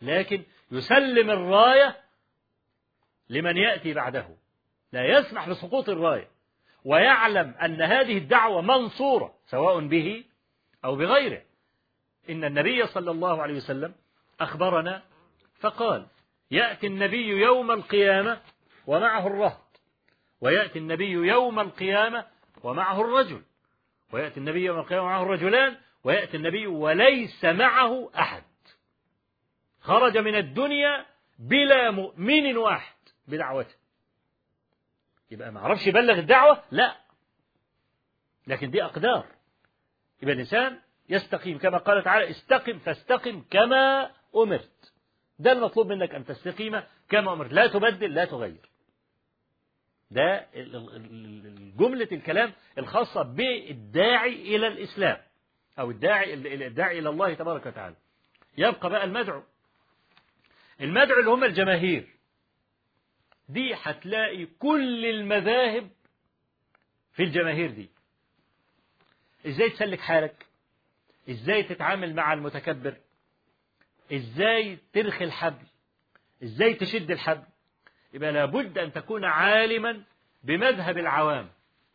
لكن يسلم الراية لمن يأتي بعده، لا يسمح بسقوط الراية، ويعلم أن هذه الدعوة منصورة سواء به أو بغيره. إن النبي صلى الله عليه وسلم أخبرنا فقال: يأتي النبي يوم القيامة ومعه الرهط، ويأتي النبي يوم القيامة ومعه الرجل، ويأتي النبي يوم القيامة ومعه الرجلان، ويأتي النبي وليس معه أحد، خرج من الدنيا بلا مؤمن واحد بدعوته. يبقى ما عرفش يبلغ الدعوة؟ لا، لكن دي أقدار. يبقى الإنسان يستقيم كما قال تعالى: استقم فاستقم كما أمرت. ده المطلوب منك، أن تستقيم كما أمرت، لا تبدل لا تغير. ده جملة الكلام الخاصة بالداعي إلى الإسلام أو الداعي إلى الله تبارك وتعالى. يبقى بقى المدعو اللي هم الجماهير. دي هتلاقي كل المذاهب في الجماهير دي. ازاي تسلك حالك، ازاي تتعامل مع المتكبر، ازاي ترخي الحبل، ازاي تشد الحبل. يبقى لابد أن تكون عالما بمذهب العوام،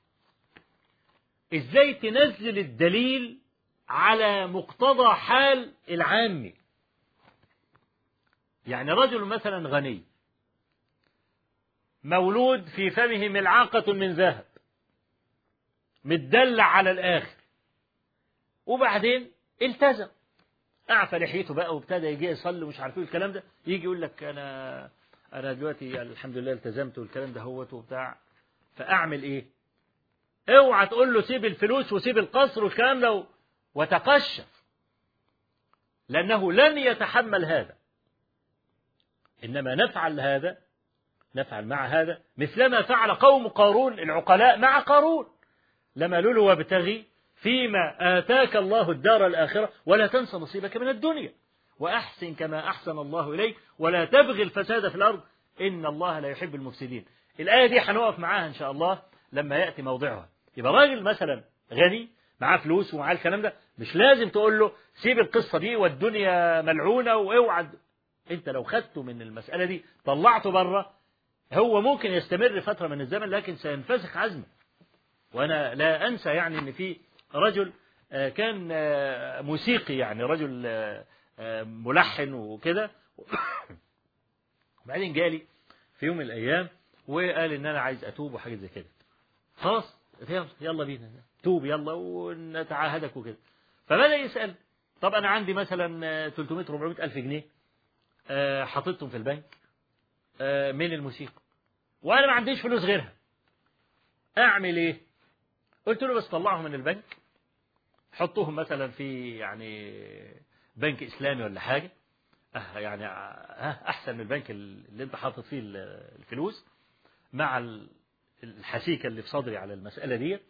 ازاي تنزل الدليل على مقتضى حال العامي. يعني رجل مثلا غني مولود في فمه ملعقة من ذهب، متدلع على الآخر، وبعدين التزم، أعفى لحيته بقى وابتدى يجي يصلي ومش عارف ايه الكلام ده. يجي يقول لك أنا دلوقتي الحمد لله التزمت والكلام ده هوت وبتاع، فأعمل إيه؟ اوعى تقول له سيب الفلوس وسيب القصر والكلام ده وتقشف، لأنه لن يتحمل هذا. إنما نفعل مع هذا مثلما فعل قوم قارون العقلاء مع قارون، لما قالوا له: وابتغي فيما آتاك الله الدار الآخرة ولا تنس نصيبك من الدنيا وأحسن كما أحسن الله إليك ولا تبغي الفساد في الأرض إن الله لا يحب المفسدين. الآية دي هنقف معاها إن شاء الله لما يأتي موضعها. يبقى راجل مثلا غني معاه فلوس ومعاه الكلام ده، مش لازم تقول له سيب القصة دي والدنيا ملعونة واوعى. انت لو خدته من المسألة دي طلعته بره، هو ممكن يستمر فترة من الزمن لكن سينفسخ عزمه. وأنا لا أنسى يعني أن في رجل كان موسيقي، يعني رجل ملحن وكده، وبعدين جالي في يوم من الأيام وقال إن أنا عايز أتوب وحاجة زي كده. خلاص يلا بينا توب يلا ونتعاهدك وكده. فبدأ يسأل: طب أنا عندي مثلا 300-400 ألف جنيه حطيتهم في البنك من الموسيقى، وأنا ما عنديش فلوس غيرها، أعمل إيه؟ قلت له: بس طلعهم من البنك، حطوهم مثلا في يعني بنك إسلامي ولا حاجة، يعني أحسن من البنك اللي أنت حاطط فيه الفلوس، مع الحسيكة اللي في صدري على المسألة دي،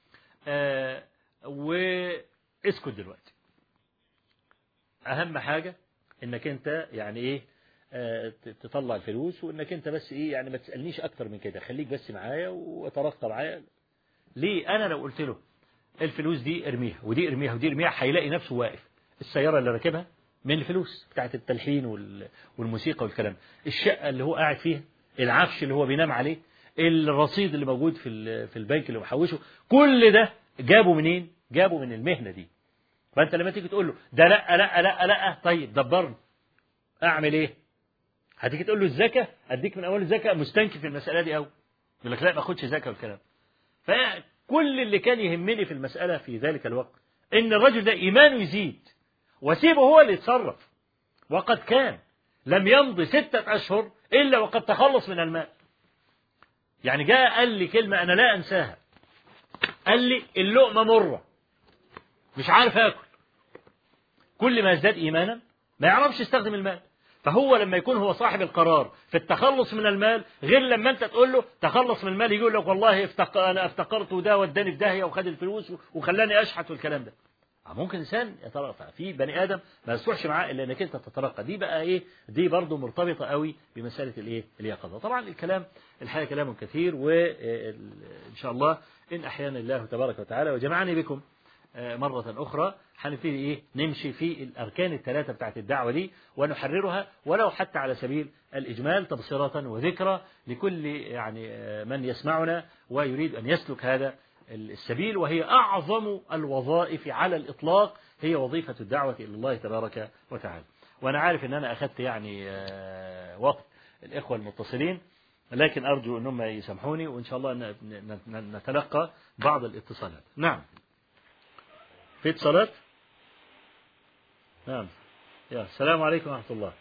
واسكت دلوقتي. أهم حاجة إنك أنت يعني إيه تطلع الفلوس، وإنك أنت بس إيه يعني ما تسألنيش أكتر من كده، خليك بس معايا وترقب معايا. ليه؟ أنا لو قلت له الفلوس دي ارميها ودي ارميها ودي ارميها، هيلاقي نفسه واقف. السيارة اللي راكبها من الفلوس بتاعت التلحين والموسيقى والكلام، الشقة اللي هو قاعد فيها، العفش اللي هو بينام عليه، الرصيد اللي موجود في البنك اللي محوشه، كل ده جابه منين؟ جابه من المهنة دي. فأنت لما تيجي تقول له ده لا لا لا لا، طيب دبرني، أعمل إيه؟ هتيجي تقول له الزكاة، أديك من أول الزكاة، مستنكف في المسألة دي أوي، يقول لك لا ما أخدش زكاة والكلام. فكل اللي كان يهمني في المسألة في ذلك الوقت إن الرجل ده إيمانه يزيد، وسيبه هو اللي يتصرف. وقد كان لم يمضي 6 أشهر إلا وقد تخلص من المال. يعني جاء قال لي كلمة أنا لا أنساها، قال لي: اللقمة مرة، مش عارف آكل. كل ما يزداد إيمانا ما يعرفش يستخدم المال. فهو لما يكون هو صاحب القرار في التخلص من المال، غير لما أنت تقول له تخلص من المال يقول لك والله أنا افتقرت وده وداني في داهية وخد الفلوس وخلاني أشحت والكلام ده. ممكن إنسان يترقى، في بني آدم ما يصلحش معاه إلا إنك أنت تترقى. دي بقى إيه؟ دي برضه مرتبطة قوي بمسألة الإيه؟ اليقظة. طبعا الكلام الحقيقة كلام كثير، وإن شاء الله إن أحيانا الله تبارك وتعالى وجمعني بكم مرة أخرى هنبتدي إيه نمشي في الأركان الثلاثة بتاعت الدعوة دي ونحررها ولو حتى على سبيل الإجمال تبصرة وذكرى لكل يعني من يسمعنا ويريد أن يسلك هذا السبيل، وهي أعظم الوظائف على الإطلاق، هي وظيفة الدعوة إلى الله تبارك وتعالى. وأنا عارف أن أنا أخذت يعني وقت الإخوة المتصلين، لكن أرجو أنهم يسامحوني، وإن شاء الله نتلقى بعض الاتصالات. نعم، في اتصالات؟ نعم. يا السلام عليكم ورحمة الله.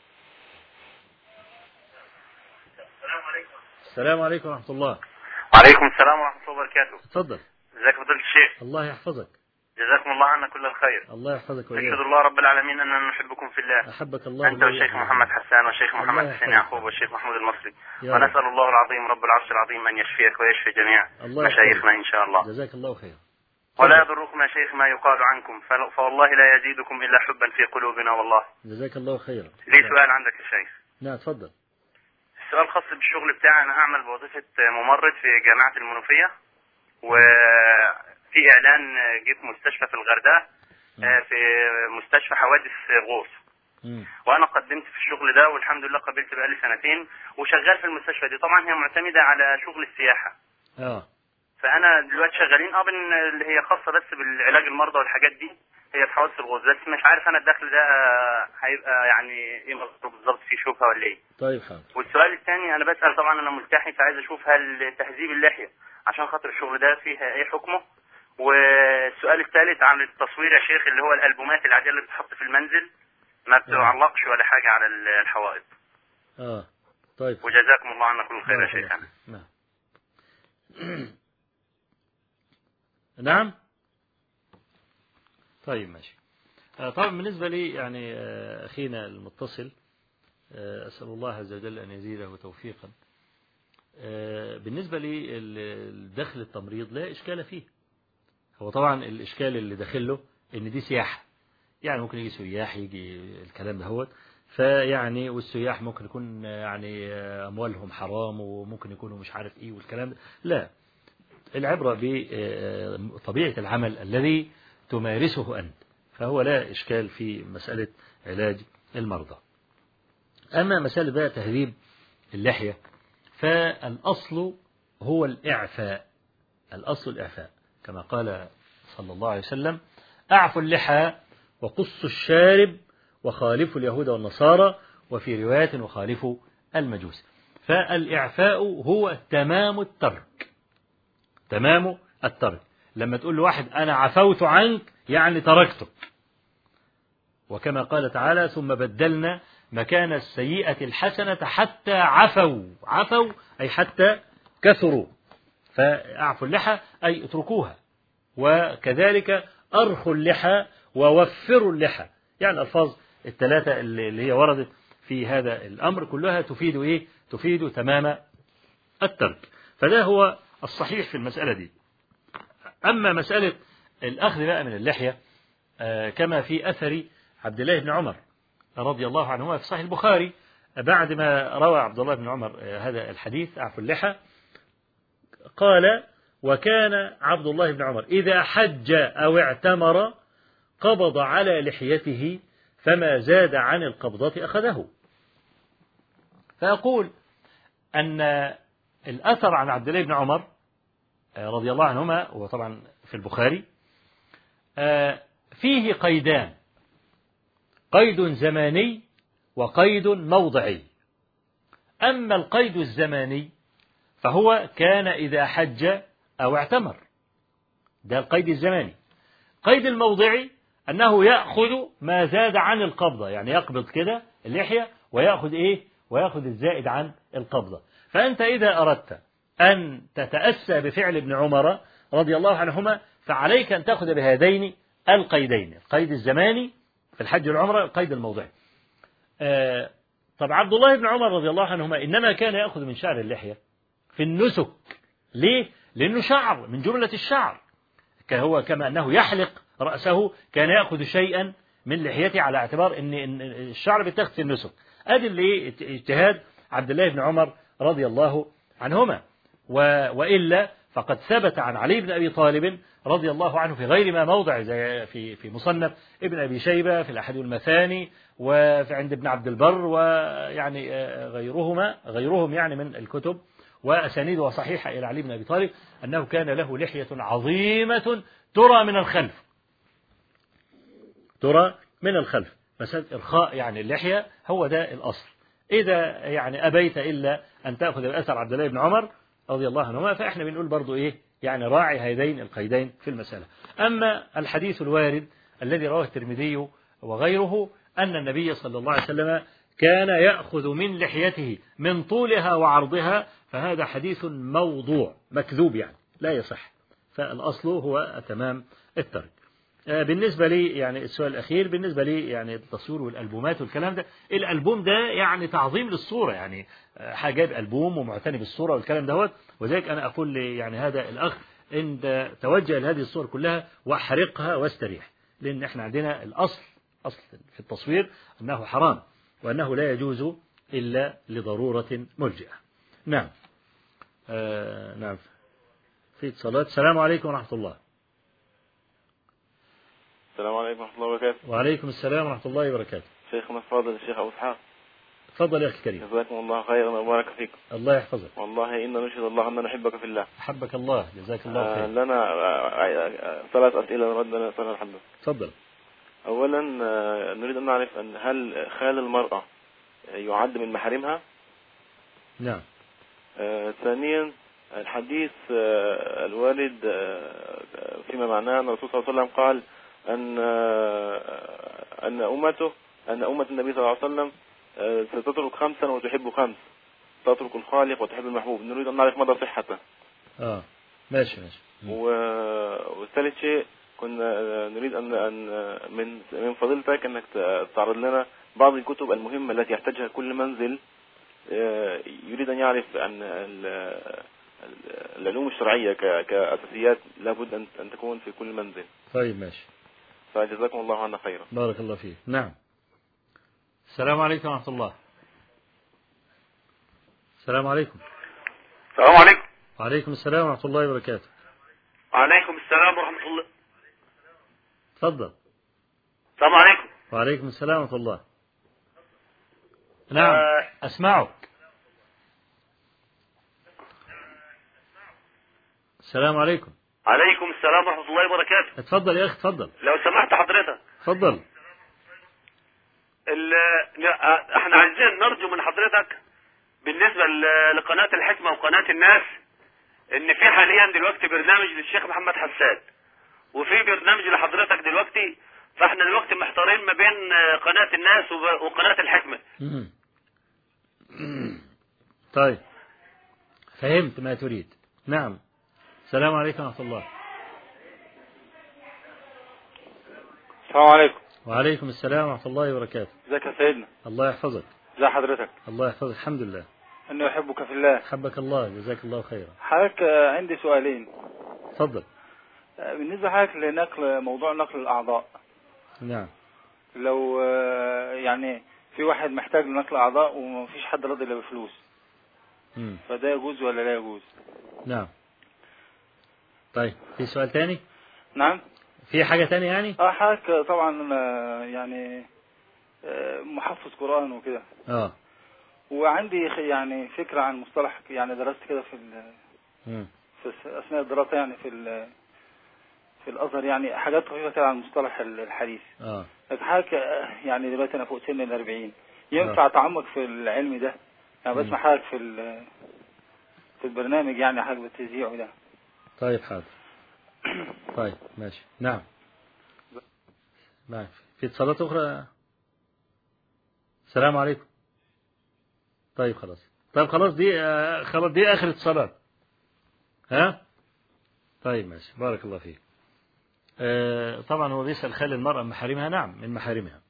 السلام عليكم ورحمة الله. وعليكم السلام ورحمة الله وبركاته. تفضل. ازيك يا فضيلة الشيخ؟ الله يحفظك. جزاكم الله عنا كل الخير. الله يحفظك وإياك. أشهد الله رب العالمين أننا نحبكم في الله. أحبك الله. أنت والشيخ محمد حسان والشيخ محمد حسين يعقوب والشيخ محمود المصري. ونسأل الله العظيم رب العرش العظيم أن يشفيك ويشفي جميع مشايخنا إن شاء الله. جزاك الله خير. ولا يضركم يا شيخ ما يقال عنكم، فوالله لا يزيدكم إلا حبا في قلوبنا والله. جزاك الله خيرا. لي سؤال عندك يا شيخ. نعم تفضل. السؤال خاص بالشغل بتاعي. أنا أعمل بوظيفة ممرض في جامعة المنوفية، وفي إعلان جه في مستشفى في الغردقة، في مستشفى حوادث غوث، وأنا قدمت في الشغل ده والحمد لله قبلت بقالي 2 سنين وشغال في المستشفى دي. طبعا هي معتمدة على شغل السياحة. فأنا دلوقتي شغالين اللي هي خاصة بس بالعلاج المرضى والحاجات دي، هي في حوادث الغوث، بس مش عارف أنا الدخل ده هيبقى يعني إيه بالظبط، في شوفها ولا إيه؟ طيب حاضر. والسؤال الثاني أنا بسأل، طبعا أنا ملتحي فعايز أشوف هل تهذيب اللحية عشان خاطر الشغل ده فيها إيه حكمه؟ والسؤال الثالث عن التصوير يا شيخ، اللي هو الألبومات العادية اللي بتحط في المنزل ما بتعلقش ولا حاجة على الحوائط. طيب. وجزاكم الله عنا كل خير يا شيخ. نعم. طيب ماشي. طبعا بالنسبة لي يعني أخينا المتصل، أسأل الله عز وجل أن يزيده توفيقا. بالنسبة لي الدخل التمريض لا إشكال فيه. هو طبعا الإشكال اللي داخله إن دي سياحة، يعني ممكن يجي سياح يجي الكلام ده هو، فيعني والسياح ممكن يكون يعني أموالهم حرام وممكن يكونوا مش عارف إيه والكلام ده. لا، العبرة بطبيعة العمل الذي تمارسه أنت، فهو لا إشكال في مسألة علاج المرضى. أما مسألة بقى تهذيب اللحية، فالأصل هو الإعفاء. الأصل الإعفاء كما قال صلى الله عليه وسلم: أعفوا اللحى وقصوا الشارب وخالفوا اليهود والنصارى، وفي رواية وخالفوا المجوس. فالإعفاء هو تمام الترك. تمام الترك. لما تقول لواحد أنا عفوت عنك يعني تركتك. وكما قال تعالى: ثم بدلنا مكان السيئة الحسنة حتى عفوا. عفوا أي حتى كثروا. فأعفوا اللحى أي اتركوها. وكذلك أرخوا اللحى ووفروا اللحى، يعني الألفاظ الثلاثة اللي هي وردت في هذا الأمر كلها تفيد إيه؟ تفيد تمام الترك. فده هو الصحيح في المسألة دي. أما مسألة الأخذ بقى من اللحية كما في أثر عبد الله بن عمر رضي الله عنهما في صحيح البخاري، بعد ما روى عبد الله بن عمر هذا الحديث أعفوا اللحى، قال: وكان عبد الله بن عمر إذا حج أو اعتمر قبض على لحيته فما زاد عن القبضة أخذه. فأقول أن الأثر عن عبد الله بن عمر رضي الله عنهما، وطبعا في البخاري، فيه قيدان: قيد زماني وقيد موضعي. أما القيد الزماني فهو كان إذا حج أو اعتمر، ده القيد الزماني. قيد الموضعي أنه يأخذ ما زاد عن القبضة، يعني يقبض كده اللحية ويأخذ إيه؟ ويأخذ الزائد عن القبضة. فأنت إذا أردت أن تتأسى بفعل ابن عمر رضي الله عنهما فعليك أن تأخذ بهذين القيدين: القيد الزماني في الحج والعمرة، القيد الموضعي. طب عبد الله بن عمر رضي الله عنهما إنما كان يأخذ من شعر اللحية في النسك. ليه؟ لأنه شعر من جملة الشعر، هو كما أنه يحلق رأسه كان يأخذ شيئا من لحيته على اعتبار أن الشعر بيتاخذ في النسك. أدي اللي اجتهاد عبد الله بن عمر رضي الله عنهما. وإلا فقد ثبت عن علي بن أبي طالب رضي الله عنه في غير ما موضع، زي في مصنف ابن أبي شيبة، في الأحاديث المثاني، وفي عند ابن عبد البر، ويعني غيرهم يعني من الكتب، وأسانيده صحيحة إلى علي بن أبي طالب أنه كان له لحية عظيمة ترى من الخلف، ترى من الخلف، مسألة إرخاء يعني اللحية هو ده الأصل. إذا يعني أبيت إلا أن تأخذ بأثر عبد الله بن عمر رضي الله عنهما، فإحنا بنقول برضو إيه يعني راعي هذين القيدين في المسألة. أما الحديث الوارد الذي رواه الترمذي وغيره أن النبي صلى الله عليه وسلم كان يأخذ من لحيته من طولها وعرضها، فهذا حديث موضوع مكذوب يعني لا يصح، فالأصل هو تمام الترك. بالنسبة لي يعني السؤال الأخير، بالنسبة لي يعني التصوير والألبومات والكلام ده، الألبوم ده يعني تعظيم للصورة، يعني حاجاب ألبوم ومعتني بالصورة والكلام دوت، وذلك أنا أقول يعني هذا الأخ أنت توجه لهذه الصور كلها واحرقها واستريح، لأن احنا عندنا الأصل في التصوير أنه حرام، وأنه لا يجوز إلا لضرورة ملجئة. نعم. نعم في اتصالات. السلام عليكم ورحمة الله. السلام عليكم ورحمة الله وبركاته. وعليكم السلام ورحمة الله وبركاته. شيخنا الفاضل الشيخ أبو إسحاق. تفضل يا أخي الكريم. جزاكم الله خيرا وبارك فيكم. الله يحفظك. والله إن نشهد الله أننا نحبك في الله. أحبك الله، جزاك الله خير. لنا 3 أسئلة نريد أن نسألها الحمد. تفضل. أولا نريد أن نعرف أن هل خال المرأة يعد من محارمها؟ نعم. ثانيا الحديث الوارد فيما معناه أن الرسول صلى الله عليه وسلم قال أن أمة النبي صلى الله عليه وسلم ستترك 5 وتحب 5، تترك الخالق وتحب المحبوب. نريد أن نعرف مدى صحته. ماشي. والثالث شيء كنا نريد أن من فضيلتك أنك تعرض لنا بعض الكتب المهمة التي يحتاجها كل منزل يريد أن يعرف أن العلوم الشرعية كأساسيات لابد أن تكون في كل منزل. طيب ماشي. فجزاكم الله عنا خيرا. بارك الله فيك. نعم. السلام عليكم ورحمة الله. السلام عليكم. السلام عليكم. وعليكم السلام ورحمة الله وبركاته. وعليكم السلام ورحمة الله. تفضل. السلام عليكم. وعليكم السلام ورحمة الله. نعم أسمعك. السلام عليكم. عليكم السلام ورحمة الله وبركاته. اتفضل يا أخي اتفضل. لو سمحت حضرتك. اتفضل. احنا عايزين نرجو من حضرتك بالنسبة لقناة الحكمة وقناة الناس ان في حاليا دلوقتي برنامج للشيخ محمد حسان وفي برنامج لحضرتك دلوقتي، فاحنا دلوقتي محتارين ما بين قناة الناس وقناة الحكمة. طيب فهمت ما تريد. نعم. السلام عليكم ورحمة الله. السلام عليكم. وعليكم السلام ورحمة الله وبركاته. ازيك يا سيدنا؟ الله يحفظك. ازي حضرتك؟ الله يحفظك. الحمد لله. انه يحبك في الله. حبك الله، جزاك الله خيرا. حضرتك عندي سؤالين. تفضل. بالنسبة حضرتك لنقل موضوع نقل الأعضاء. نعم. لو يعني في واحد محتاج لنقل أعضاء ومفيش حد راضي إلا بفلوس، فده يجوز ولا لا يجوز؟ نعم. طيب في سؤال تاني؟ نعم. في حاجة تانية يعني؟ حضرتك طبعا يعني محفظ قرآن وكده. وعندي يعني فكرة عن مصطلح، يعني درست كده في أثناء الدراسة يعني في الأزهر، يعني حاجات خفيفة كده عن المصطلح الحديث. لكن حضرتك يعني دلوقتي أنا فوق سن 40، ينفع أتعمق في العلم ده؟ يعني بسمع حضرتك في البرنامج يعني حضرتك بتذيعه ده. طيب حاضر. طيب ماشي. نعم. في اتصالات أخرى؟ السلام عليكم. طيب خلاص دي آخر اتصالات. طيب ماشي. بارك الله فيك. طبعا هو بيسأل خال المرأة من محارمها. نعم من محارمها.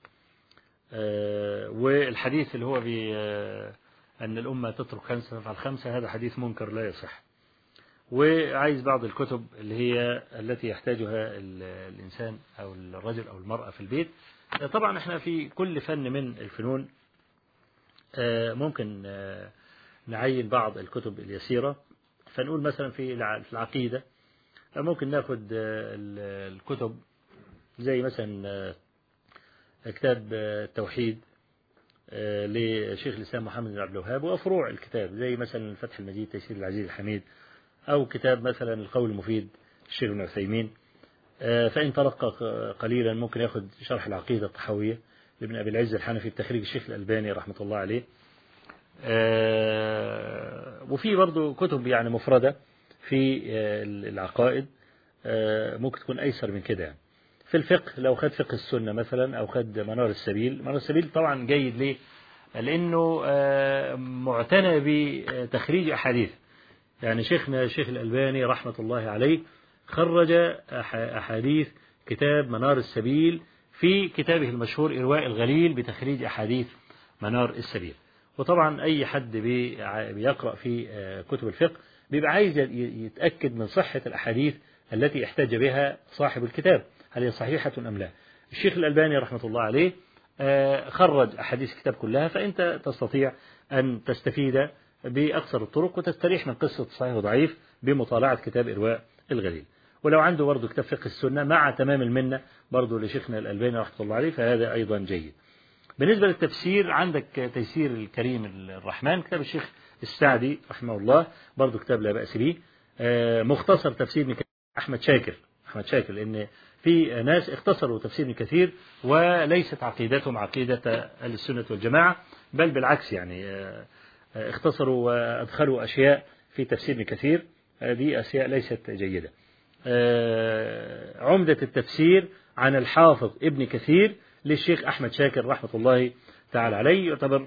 والحديث اللي هو أن الأمة تترك 5 تفعل 5، هذا حديث منكر لا يصح. وعايز بعض الكتب اللي هي التي يحتاجها الإنسان أو الرجل أو المرأة في البيت. طبعا احنا في كل فن من الفنون ممكن نعين بعض الكتب اليسيرة فنقول مثلا في العقيدة ممكن ناخد الكتب زي مثلا كتاب التوحيد لشيخ الإسلام محمد بن عبد الوهاب وأفروع الكتاب زي مثلا الفتح المجيد تيسير العزيز الحميد، أو كتاب مثلا القول المفيد الشيخ ابن عثيمين. فإن ترقى قليلا ممكن ياخد شرح العقيدة الطحاوية لابن أبي العز الحنفي بتخريج الشيخ الألباني رحمة الله عليه. وفي برضو كتب يعني مفردة في العقائد ممكن تكون أيسر من كده يعني. في الفقه لو خد فقه السنة مثلا أو خد منار السبيل. منار السبيل طبعا جيد ليه؟ لأنه معتنى بتخريج أحاديث. يعني شيخنا الشيخ الألباني رحمة الله عليه خرج أحاديث كتاب منار السبيل في كتابه المشهور إرواء الغليل بتخريج أحاديث منار السبيل. وطبعا أي حد بيقرأ في كتب الفقه بيبقى عايز يتأكد من صحة الأحاديث التي احتج بها صاحب الكتاب، هل هي صحيحة أم لا. الشيخ الألباني رحمة الله عليه خرج أحاديث الكتاب كلها، فأنت تستطيع أن تستفيد بأكثر الطرق وتستريح من قصة صحيح وضعيف بمطالعة كتاب إرواء الغليل. ولو عنده برضه كتاب فقه السنة مع تمام المنة برضه لشيخنا الألباني رحمة الله عليه فهذا أيضا جيد. بالنسبة للتفسير عندك تيسير الكريم الرحمن كتاب الشيخ السعدي رحمه الله برضه كتاب لا بأس به. مختصر تفسير ابن أحمد شاكر لأن في ناس اختصروا تفسير ابن كثير وليست عقيدتهم عقيدة أهل السنة والجماعة، بل بالعكس يعني اختصروا وأدخلوا أشياء في تفسير ابن كثير دي أشياء ليست جيدة. عمدة التفسير عن الحافظ ابن كثير للشيخ أحمد شاكر رحمة الله تعالى عليه يعتبر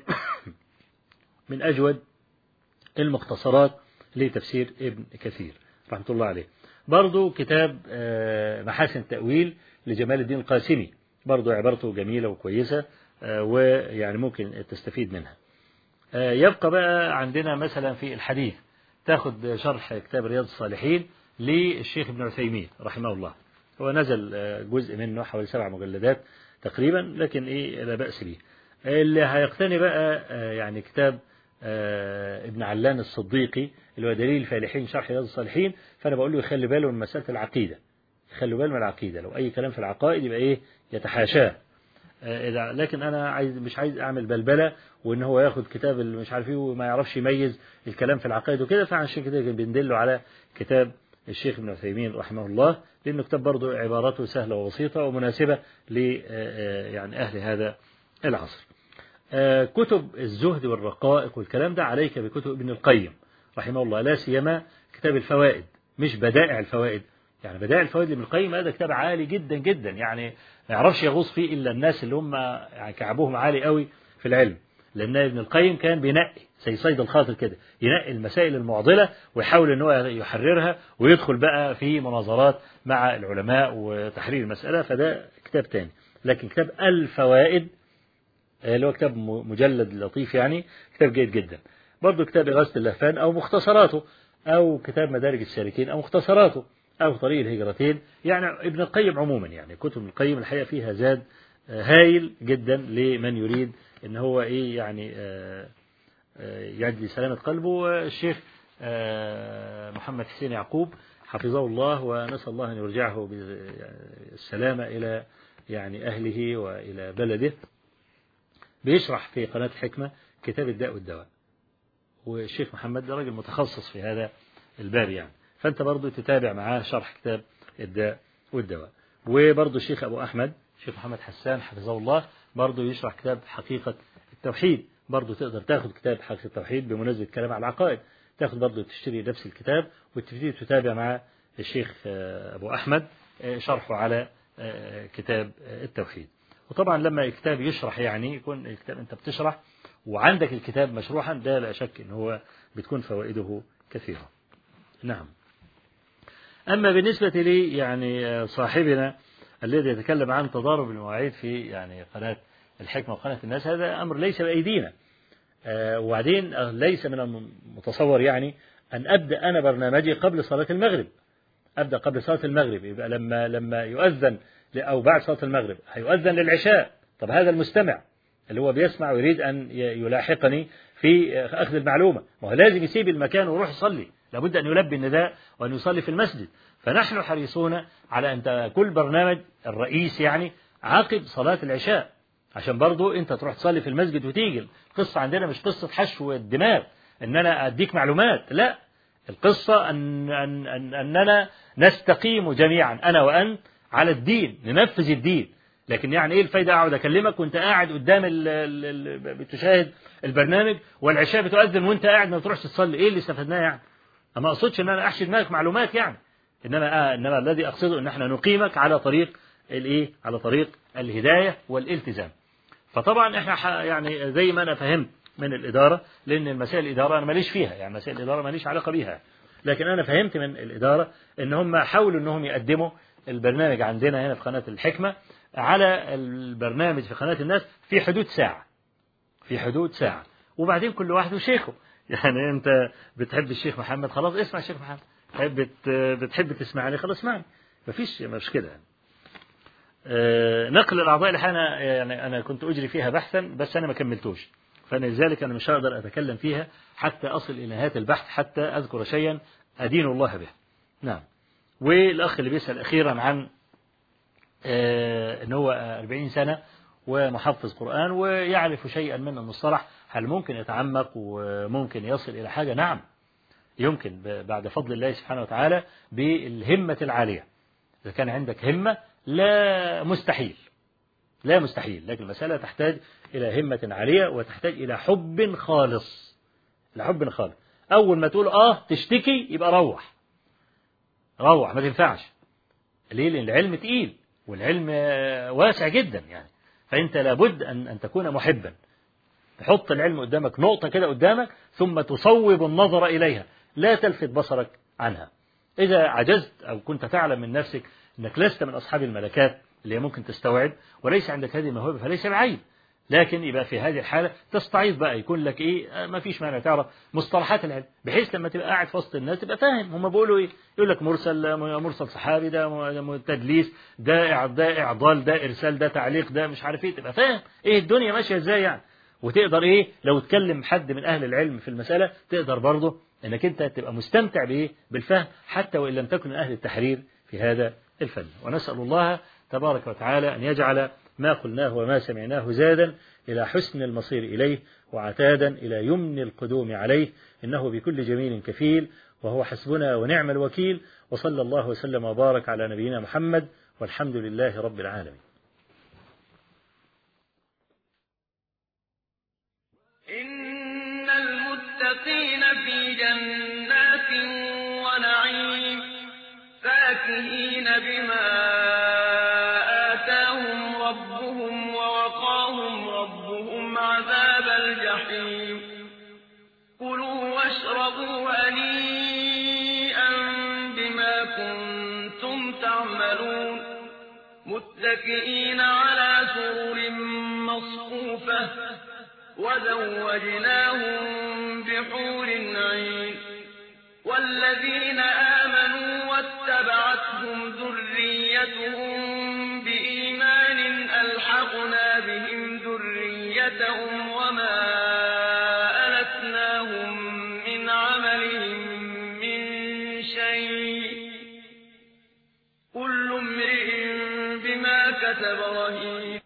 من أجود المختصرات لتفسير ابن كثير رحمة الله عليه. برضو كتاب محاسن التأويل لجمال الدين القاسمي برضو عبارته جميلة وكويسة ويعني ممكن تستفيد منها. يبقى بقى عندنا مثلا في الحديث تاخد شرح كتاب رياض الصالحين للشيخ ابن عثيمين رحمه الله. هو نزل جزء منه حوالي 7 مجلدات تقريبا، لكن لا بأس به. اللي هيقتني بقى يعني كتاب ابن علان الصديقي اللي هو دليل الفالحين شرح رياض الصالحين، فأنا بقول له يخلي باله من مسألة العقيدة، يخلي باله من العقيدة. لو أي كلام في العقائد يبقى يتحاشاه. لكن أنا مش عايز أعمل بلبلة وإن هو ياخد كتاب اللي مش عارف ايه وما يعرفش يميز الكلام في العقائد وكده. فعشان كده بندله على كتاب الشيخ ابن عثيمين رحمه الله، لأنه كتاب برضه عباراته سهلة وبسيطة ومناسبة يعني أهل هذا العصر. كتب الزهد والرقائق والكلام ده عليك بكتب ابن القيم رحمه الله، لا سيما كتاب الفوائد مش بدائع الفوائد. يعني بدائع الفوائد لابن القيم هذا كتاب عالي جدا جدا، يعني ما يعرفش يغوص فيه إلا الناس اللي هم يعني كعبهم عالي قوي في العلم. لأن ابن القيم كان بينقي زي صيد الخاطر كده، ينقي المسائل المعضلة ويحاول أنه يحررها ويدخل بقى في مناظرات مع العلماء وتحرير المسألة، فده كتاب تاني. لكن كتاب الفوائد اللي هو كتاب مجلد لطيف يعني كتاب جيد جدا. برضو كتاب إغاثة اللهفان أو مختصراته، أو كتاب مدارج السالكين أو مختصراته، أو طريق الهجرتين. يعني ابن القيم عموما يعني كتب ابن القيم الحقيقة فيها زاد هايل جدا لمن يريد ان هو يعني يجلي سلامة قلبه. والشيخ محمد حسين يعقوب حفظه الله ونسأل الله أن يرجعه بالسلامة إلى يعني أهله وإلى بلده، بيشرح في قناة حكمة كتاب الداء والدواء، والشيخ محمد ده راجل متخصص في هذا الباب يعني، فأنت برضو تتابع معاه شرح كتاب الداء والدواء. وبرضو الشيخ أبو أحمد الشيخ محمد حسان حفظه الله برضو يشرح كتاب حقيقة التوحيد، برضو تقدر تاخد كتاب حقيقة التوحيد بمناسبة كلام على العقائد، تاخد برضو تشتري نفس الكتاب وتبتدي تتابع مع الشيخ أبو أحمد شرحه على كتاب التوحيد. وطبعا لما الكتاب يشرح يعني يكون الكتاب أنت بتشرح وعندك الكتاب مشروحا، ده لا شك إن هو بتكون فوائده كثيرة. نعم. أما بالنسبة لي يعني صاحبنا الذي يتكلم عن تضارب المواعيد في يعني قناة الحكمة وقناة الناس، هذا أمر ليس بأيدينا. وبعدين ليس من المتصور يعني أن أبدأ أنا برنامجي قبل صلاة المغرب، أبدأ قبل صلاة المغرب، يبقى لما يؤذن أو بعد صلاة المغرب هيؤذن للعشاء. طب هذا المستمع اللي هو بيسمع ويريد أن يلاحقني في أخذ المعلومة، وهو لازم يسيب المكان ويروح يصلي، لابد أن يلبي النداء وأن يصلي في المسجد. فنحن حريصون على أن كل برنامج الرئيس يعني عقب صلاة العشاء، عشان برضو أنت تروح تصلي في المسجد وتيجي. القصة عندنا مش قصة حشو الدماغ إن أنا أديك معلومات، لا، القصة أننا نستقيم جميعا أنا وأنت على الدين، ننفذ الدين. لكن يعني إيه الفايدة أقعد أكلمك وأنت قاعد قدام بتشاهد البرنامج والعشاء بتؤذن وأنت قاعد ما تروحش تصلي؟ إيه اللي استفدناه يعني؟ أما أقصدش أن أنا أحشي دماغك معلومات يعني، إنما الذي أقصده أن احنا نقيمك على طريق الإيه؟ على طريق الهداية والالتزام. فطبعا احنا يعني زي ما أنا فهمت من الإدارة، لأن المسائل الإدارة أنا ماليش فيها، يعني مسائل الإدارة ماليش علاقة بيها، لكن أنا فهمت من الإدارة إن هم حاولوا إنهم يقدموا البرنامج عندنا هنا في قناة الحكمة على البرنامج في قناة الناس في حدود ساعة، في حدود ساعة، وبعدين كل واحد وشيخه. يعني أنت بتحب الشيخ محمد خلاص اسمع الشيخ محمد، بتحب تسمعني خلاص اسمعني، مش كده يعني. نقل الأعضاء الحالة يعني أنا كنت أجري فيها بحثا بس أنا ما كملتوش، فلذلك أنا مش هقدر أتكلم فيها حتى أصل إلى نهاية البحث حتى أذكر شيئا أدين الله به. نعم. والأخ اللي بيسأل أخيرا عن إن هو 40 سنة ومحفظ قرآن ويعرف شيئا من المصطلح، هل ممكن يتعمق وممكن يصل إلى حاجة؟ نعم يمكن، بعد فضل الله سبحانه وتعالى بالهمة العالية. إذا كان عندك همة لا مستحيل، لا مستحيل، لكن المسألة تحتاج إلى همة عالية وتحتاج إلى حب خالص، لحب خالص. أول ما تقول تشتكي يبقى روح ما تنفعش. ليه؟ لأن العلم تقيل والعلم واسع جدا يعني، فأنت لابد أن تكون محبا، تحط العلم قدامك نقطة كده قدامك ثم تصوب النظر إليها، لا تلفت بصرك عنها. إذا عجزت أو كنت تعلم من نفسك أنك لست من أصحاب الملكات اللي ممكن تستوعب وليس عندك هذه الموهبة فليس بعيب، لكن يبقى في هذه الحالة تستعيض بقى، يكون لك ما فيش مانع تعرف مصطلحات العلم بحيث لما تبقى قاعد في وسط الناس تبقى فاهم هم بيقولوا إيه. يقول لك مرسل صحابي، ده تدليس، ده إعضال، ده إرسال، ده تعليق، ده مش عارف إيه، تبقى فاهم إيه الدنيا ماشية إزاي يعني. وتقدر لو تكلم حد من أهل العلم في المسألة تقدر برضه أنك أنت تبقى مستمتع بالفهم حتى وإن لم تكن من أهل التحرير في هذا الفن. ونسأل الله تبارك وتعالى أن يجعل ما قلناه وما سمعناه زادا إلى حسن المصير إليه وعتادا إلى يمن القدوم عليه، إنه بكل جميل كفيل وهو حسبنا ونعم الوكيل. وصلى الله وسلم وبارك على نبينا محمد والحمد لله رب العالمين. إن المتقين في جنات ونعيم فاكهين بما آتاهم ربهم ووقاهم ربهم عذاب الجحيم. كلوا واشربوا هنيئا بما كنتم تعملون متكئين على سرر مصفوفة وزوجناهم بحور عين. والذين آمنوا واتبعتهم ذريتهم بإيمان ألحقنا بهم ذريتهم وما ألتناهم من عملهم من شيء كل امرئ بما كسب رهين.